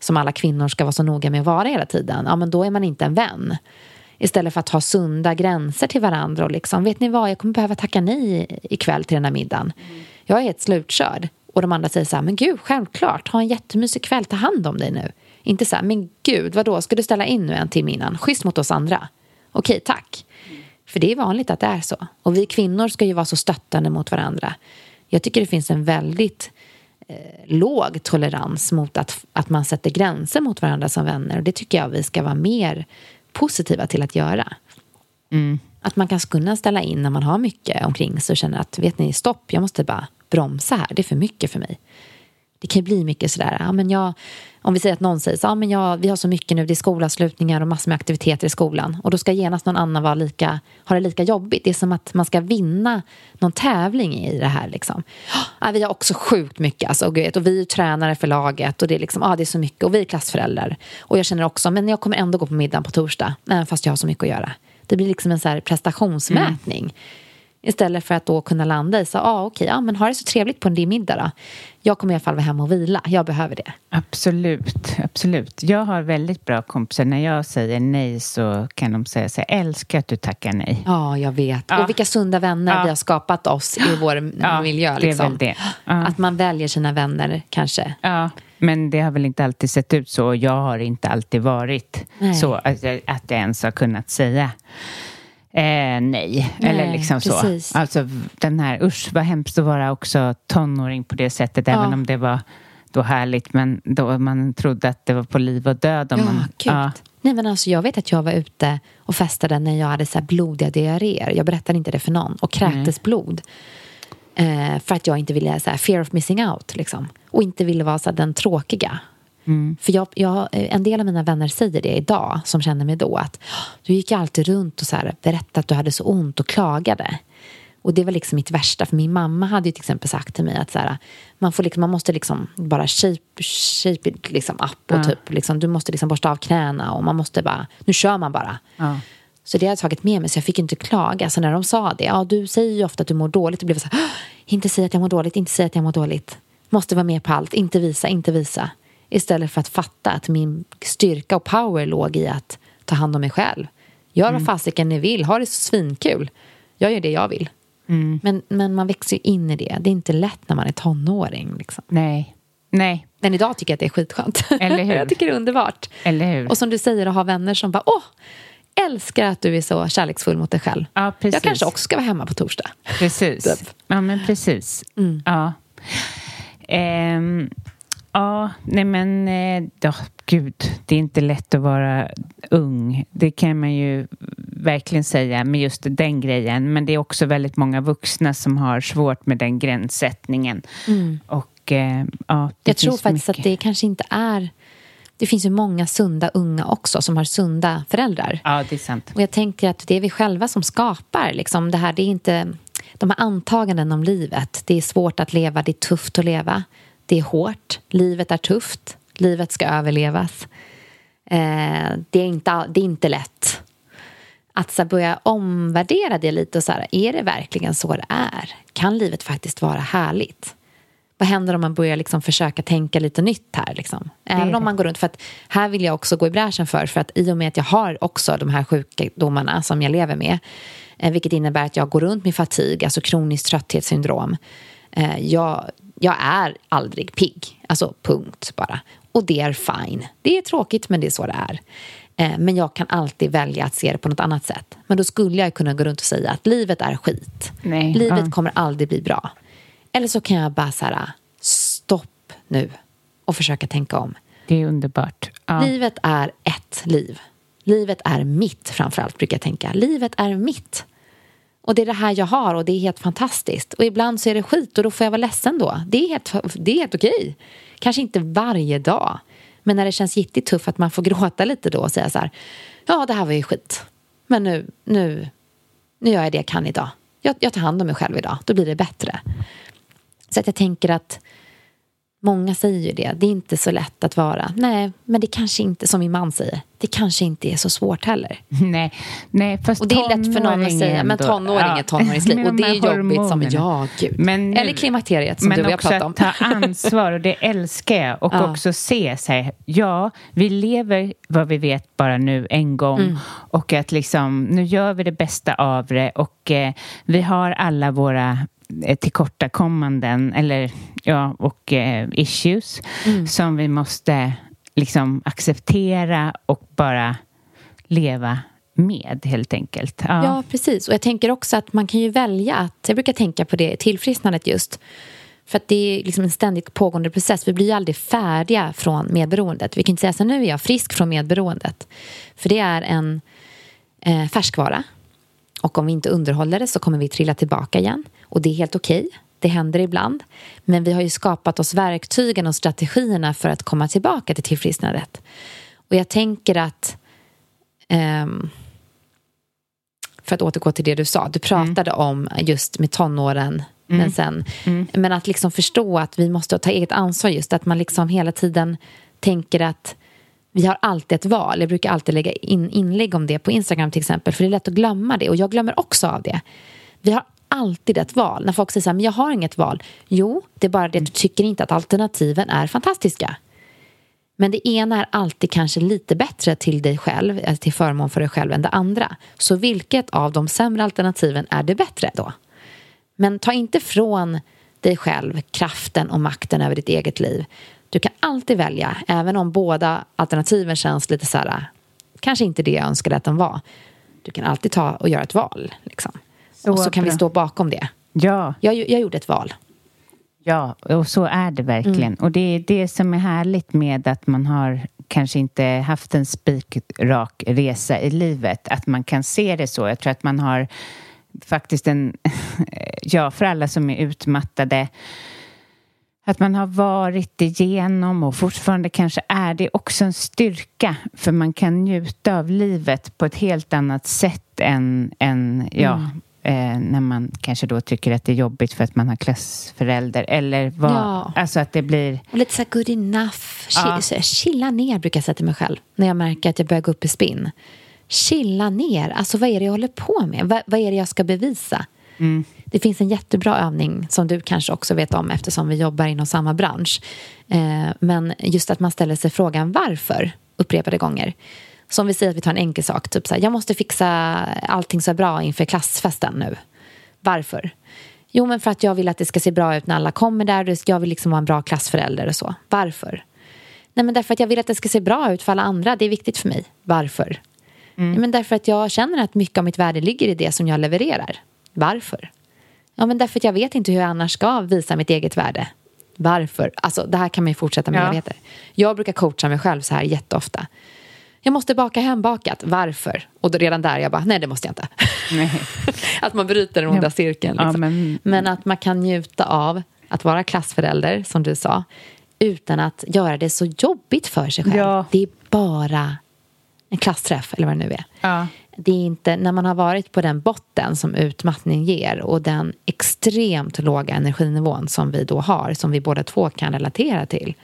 som alla kvinnor ska vara så noga med att vara hela tiden, ja men då är man inte en vän. Istället för att ha sunda gränser till varandra och liksom, vet ni vad, jag kommer behöva tacka nej ikväll till den här middagen. Mm. Jag är helt slutkörd. Och de andra säger så här, men gud, självklart, ha en jättemysig kväll, ta hand om dig nu. Inte så här, men gud, vadå, ska du ställa in nu en timme innan? Schysst mot oss andra. Okej, tack. Mm. För det är vanligt att det är så. Och vi kvinnor ska ju vara så stöttande mot varandra. Jag tycker det finns en väldigt eh, låg tolerans mot att, att man sätter gränser mot varandra som vänner. Och det tycker jag vi ska vara mer positiva till att göra. Mm. Att man kan kunna ställa in när man har mycket omkring sig och känner att, vet ni, stopp, jag måste bara bromsa här, det är för mycket för mig. Det kan ju bli mycket sådär, ja, men jag, om vi säger att någon säger så, ja, men jag, vi har så mycket nu, det är skolavslutningar och massor med aktiviteter i skolan, och då ska genast någon annan vara lika, ha det lika jobbigt. Det är som att man ska vinna någon tävling i det här liksom. Ja, vi har också sjukt mycket alltså, och, vet, och vi är tränare för laget och det är liksom, ja, det är så mycket, och vi är klassföräldrar, och jag känner också, men jag kommer ändå gå på middagen på torsdag, även fast jag har så mycket att göra. Det blir liksom en så här prestationsmätning. Mm. Istället för att då kunna landa i så, ah, okej, ja, men har det så trevligt på en din middag då. Jag kommer i alla fall vara hemma och vila. Jag behöver det. Absolut, absolut. Jag har väldigt bra kompisar. När jag säger nej så kan de säga så här, älskar att du tackar nej. Ja, jag vet. Ja. Och vilka sunda vänner ja. vi har skapat oss i vår ja, miljö. Liksom. Det är väl det. Ja. Att man väljer sina vänner kanske. Ja, men det har väl inte alltid sett ut så. Jag har inte alltid varit nej. så att jag, att jag ens har kunnat säga Eh, nej. nej, eller liksom precis. så. Alltså den här, usch vad hemskt att vara också tonåring på det sättet, ja. även om det var då härligt, men då man trodde att det var på liv och död. Om ja, man, ja. Nej, men alltså jag vet att jag var ute och festade när jag hade så här blodiga diarréer. Jag berättade inte det för någon och kräktes nej. blod. Eh, för att jag inte ville så här, fear of missing out liksom. Och inte ville vara så här, den tråkiga. Mm. För jag, jag, en del av mina vänner säger det idag, som känner mig då, att du gick alltid runt och så här, berättade att du hade så ont och klagade. Och det var liksom mitt värsta, för min mamma hade ju till exempel sagt till mig att så här, man, får liksom, man måste liksom bara shape, shape it liksom up och ja. typ, liksom, du måste liksom borsta av knäna och man måste bara, nu kör man bara. Ja. Så det har jag tagit med mig, så jag fick inte klaga. Så när de sa det, ja du säger ju ofta att du mår dåligt, det blev så här, inte säga att jag mår dåligt, inte säga att jag mår dåligt. Måste vara med på allt, inte visa, inte visa. Istället för att fatta att min styrka och power låg i att ta hand om mig själv. Gör vad mm. fasiken ni vill. Ha det så svinkul. Jag gör det jag vill. Mm. Men, men man växer ju in i det. Det är inte lätt när man är tonåring. Liksom. Nej. Nej. Men idag tycker jag att det är skitskönt. Eller hur? Jag tycker det är underbart. Eller hur? Och som du säger, att ha vänner som bara, åh, älskar att du är så kärleksfull mot dig själn. Ja, precis. Jag kanske också ska vara hemma på torsdag. Precis. Ja, men precis. Mm. Ja. Ehm... Ja, nej men, oh, gud, det är inte lätt att vara ung. Det kan man ju verkligen säga med just den grejen. Men det är också väldigt många vuxna som har svårt med den gränssättningen. Mm. Och eh, ja, det Jag tror faktiskt mycket. Att det kanske inte är... Det finns ju många sunda unga också som har sunda föräldrar. Ja, det är sant. Och jag tänker att det är vi själva som skapar liksom det här. Det är inte... De här antaganden om livet. Det är svårt att leva, det är tufft att leva. Det är hårt, livet är tufft, livet ska överlevas. Eh, det, är inte, det är inte lätt. Att så börja omvärdera det lite och så här, är det verkligen så det är? Kan livet faktiskt vara härligt? Vad händer om man börjar liksom försöka tänka lite nytt här? Liksom? Även om man går runt, för att här vill jag också gå i bräschen för, för att i och med att jag har också de här sjukdomarna som jag lever med, eh, vilket innebär att jag går runt med fatig, alltså kroniskt trötthetssyndrom. Eh, jag... Jag är aldrig pigg. Alltså punkt bara. Och det är fine. Det är tråkigt, men det är så det är. Eh, men jag kan alltid välja att se det på något annat sätt. Men då skulle jag kunna gå runt och säga att livet är skit. Nej, livet ja. kommer aldrig bli bra. Eller så kan jag bara så här, stopp nu. Och försöka tänka om. Det är underbart. Ja. Livet är ett liv. Livet är mitt framförallt, brukar jag tänka. Livet är mitt. Och det är det här jag har och det är helt fantastiskt. Och ibland så är det skit och då får jag vara ledsen då. Det är helt, det är helt okej. Kanske inte varje dag. Men när det känns jättetufft tufft att man får gråta lite då och säga så här. Ja, det här var ju skit. Men nu, nu, nu gör jag det jag kan idag. Jag, jag tar hand om mig själv idag. Då blir det bättre. Så att jag tänker att Många säger ju det. Det är inte så lätt att vara. Nej, men det kanske inte, som min man säger, det kanske inte är så svårt heller. Nej, nej fast och det är lätt för någon att säga, men tonåring är tonåringsliv. Och det är jobbigt som, ja gud. Men, eller klimakteriet som du och jag pratat om. Men också ta ansvar, och det älskar jag. Och ja. också se sig, ja, vi lever vad vi vet bara nu en gång. Mm. Och att liksom, nu gör vi det bästa av det. Och eh, vi har alla våra tillkortakommanden eller ja och eh, issues mm. som vi måste liksom acceptera och bara leva med helt enkelt. Ja. ja, precis. Och jag tänker också att man kan ju välja att, jag brukar tänka på det tillfrisknandet just för att det är liksom en ständigt pågående process. Vi blir ju aldrig färdiga från medberoendet. Vi kan inte säga så nu är jag frisk från medberoendet. För det är en eh, färskvara. Och om vi inte underhåller det så kommer vi trilla tillbaka igen. Och det är helt okej. Det händer ibland. Men vi har ju skapat oss verktygen och strategierna för att komma tillbaka till tillfrisknandet. Och jag tänker att um, för att återgå till det du sa. Du pratade mm. om just med tonåren. Mm. Men sen mm. men att liksom förstå att vi måste ta eget ansvar just. Att man liksom hela tiden tänker att vi har alltid ett val. Jag brukar alltid lägga in inlägg om det på Instagram till exempel. För det är lätt att glömma det. Och jag glömmer också av det. Vi har alltid ett val. När folk säger så här, men jag har inget val. Jo, det är bara det att du tycker inte att alternativen är fantastiska. Men det ena är alltid kanske lite bättre till dig själv. Eller till förmån för dig själv än det andra. Så vilket av de sämre alternativen är det bättre då? Men ta inte från dig själv kraften och makten över ditt eget liv. Du kan alltid välja, även om båda alternativen känns lite så här, kanske inte det jag önskade att de var. Du kan alltid ta och göra ett val. Liksom. Så och så kan bra. Vi stå bakom det. Ja. Jag, jag gjorde ett val. Ja, och så är det verkligen. Mm. Och det är det som är härligt med att man har kanske inte haft en spikrak resa i livet. Att man kan se det så. Jag tror att man har faktiskt en, ja, för alla som är utmattade, att man har varit igenom och fortfarande kanske är det också en styrka. För man kan njuta av livet på ett helt annat sätt än, än ja, mm. eh, när man kanske då tycker att det är jobbigt för att man har klassförälder. Eller vad, ja. Alltså att det blir... Och lite så här good enough. Ja. Så chilla ner brukar jag säga till mig själv. När jag märker att jag börjar gå upp i spinn. Chilla ner. Alltså vad är det jag håller på med? Vad, vad är det jag ska bevisa? Mm. Det finns en jättebra övning som du kanske också vet om eftersom vi jobbar inom samma bransch. Eh, men just att man ställer sig frågan varför upprepade gånger. Som vi säger att vi tar en enkel sak. Typ så här, jag måste fixa allting så bra inför klassfesten nu. Varför? Jo, men för att jag vill att det ska se bra ut när alla kommer där. Jag vill liksom vara en bra klassförälder och så. Varför? Nej, men därför att jag vill att det ska se bra ut för alla andra. Det är viktigt för mig. Varför? Mm. Men därför att jag känner att mycket av mitt värde ligger i det som jag levererar. Varför? Ja, men därför att jag vet inte hur jag annars ska visa mitt eget värde. Varför? Alltså, det här kan man ju fortsätta med. Ja. Jag, vet jag brukar coacha mig själv så här jätteofta. Jag måste baka hembakat. Varför? Och då redan där jag bara, nej det måste jag inte. Nej. Att man bryter den onda cirkeln. Liksom. Ja, men... men att man kan njuta av att vara klassförälder, som du sa. Utan att göra det så jobbigt för sig själv. Ja. Det är bara en klassträff, eller vad det nu är. Ja. Det är inte, när man har varit på den botten som utmattning ger och den extremt låga energinivån som vi då har, som vi båda två kan relatera till,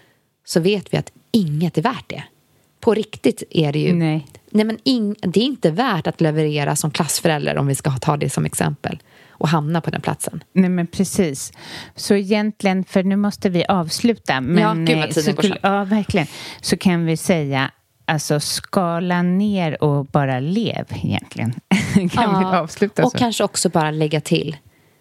så vet vi att inget är värt det. På riktigt är det ju... Nej. Nej, men in, det är inte värt att leverera som klassförälder, om vi ska ta det som exempel, och hamna på den platsen. Nej, men precis. Så egentligen, för nu måste vi avsluta. Men, ja, gud vad tiden går så. Ja, verkligen. Så kan vi säga... Alltså skala ner och bara lev egentligen. Kan ja, vi avsluta så? Och kanske också bara lägga till.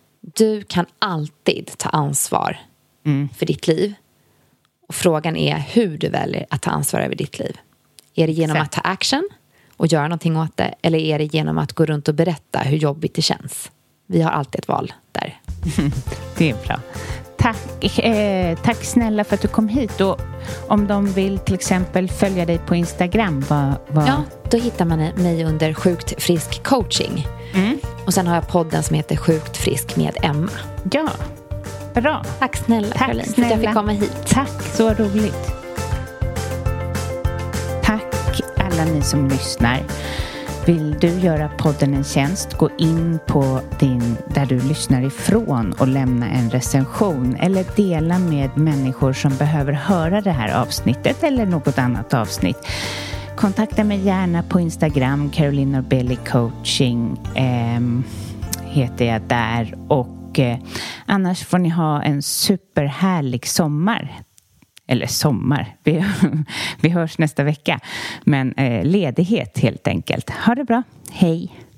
Du kan alltid ta ansvar mm. för ditt liv. Och frågan är hur du väljer att ta ansvar över ditt liv. Är det genom så. Att ta action och göra någonting åt det? Eller är det genom att gå runt och berätta hur jobbigt det känns? Vi har alltid ett val där. Det är bra. Tack, eh, tack snälla för att du kom hit. Och om de vill till exempel följa dig på Instagram, vad, vad... Ja, då hittar man mig under Sjukt frisk coaching. Mm. Och sen har jag podden som heter Sjukt frisk med Emma. Ja, bra. Tack snälla, tack, Caroline, snälla. För att jag fick komma hit. Tack, så roligt. Tack alla ni som lyssnar. Vill du göra podden en tjänst, gå in på din, där du lyssnar ifrån och lämna en recension eller dela med människor som behöver höra det här avsnittet eller något annat avsnitt. Kontakta mig gärna på Instagram, Caroline Norbeli Coaching eh, heter jag där, och eh, annars får ni ha en superhärlig sommar. Eller sommar, vi, vi hörs nästa vecka, men eh, ledighet helt enkelt. Ha det bra, hej!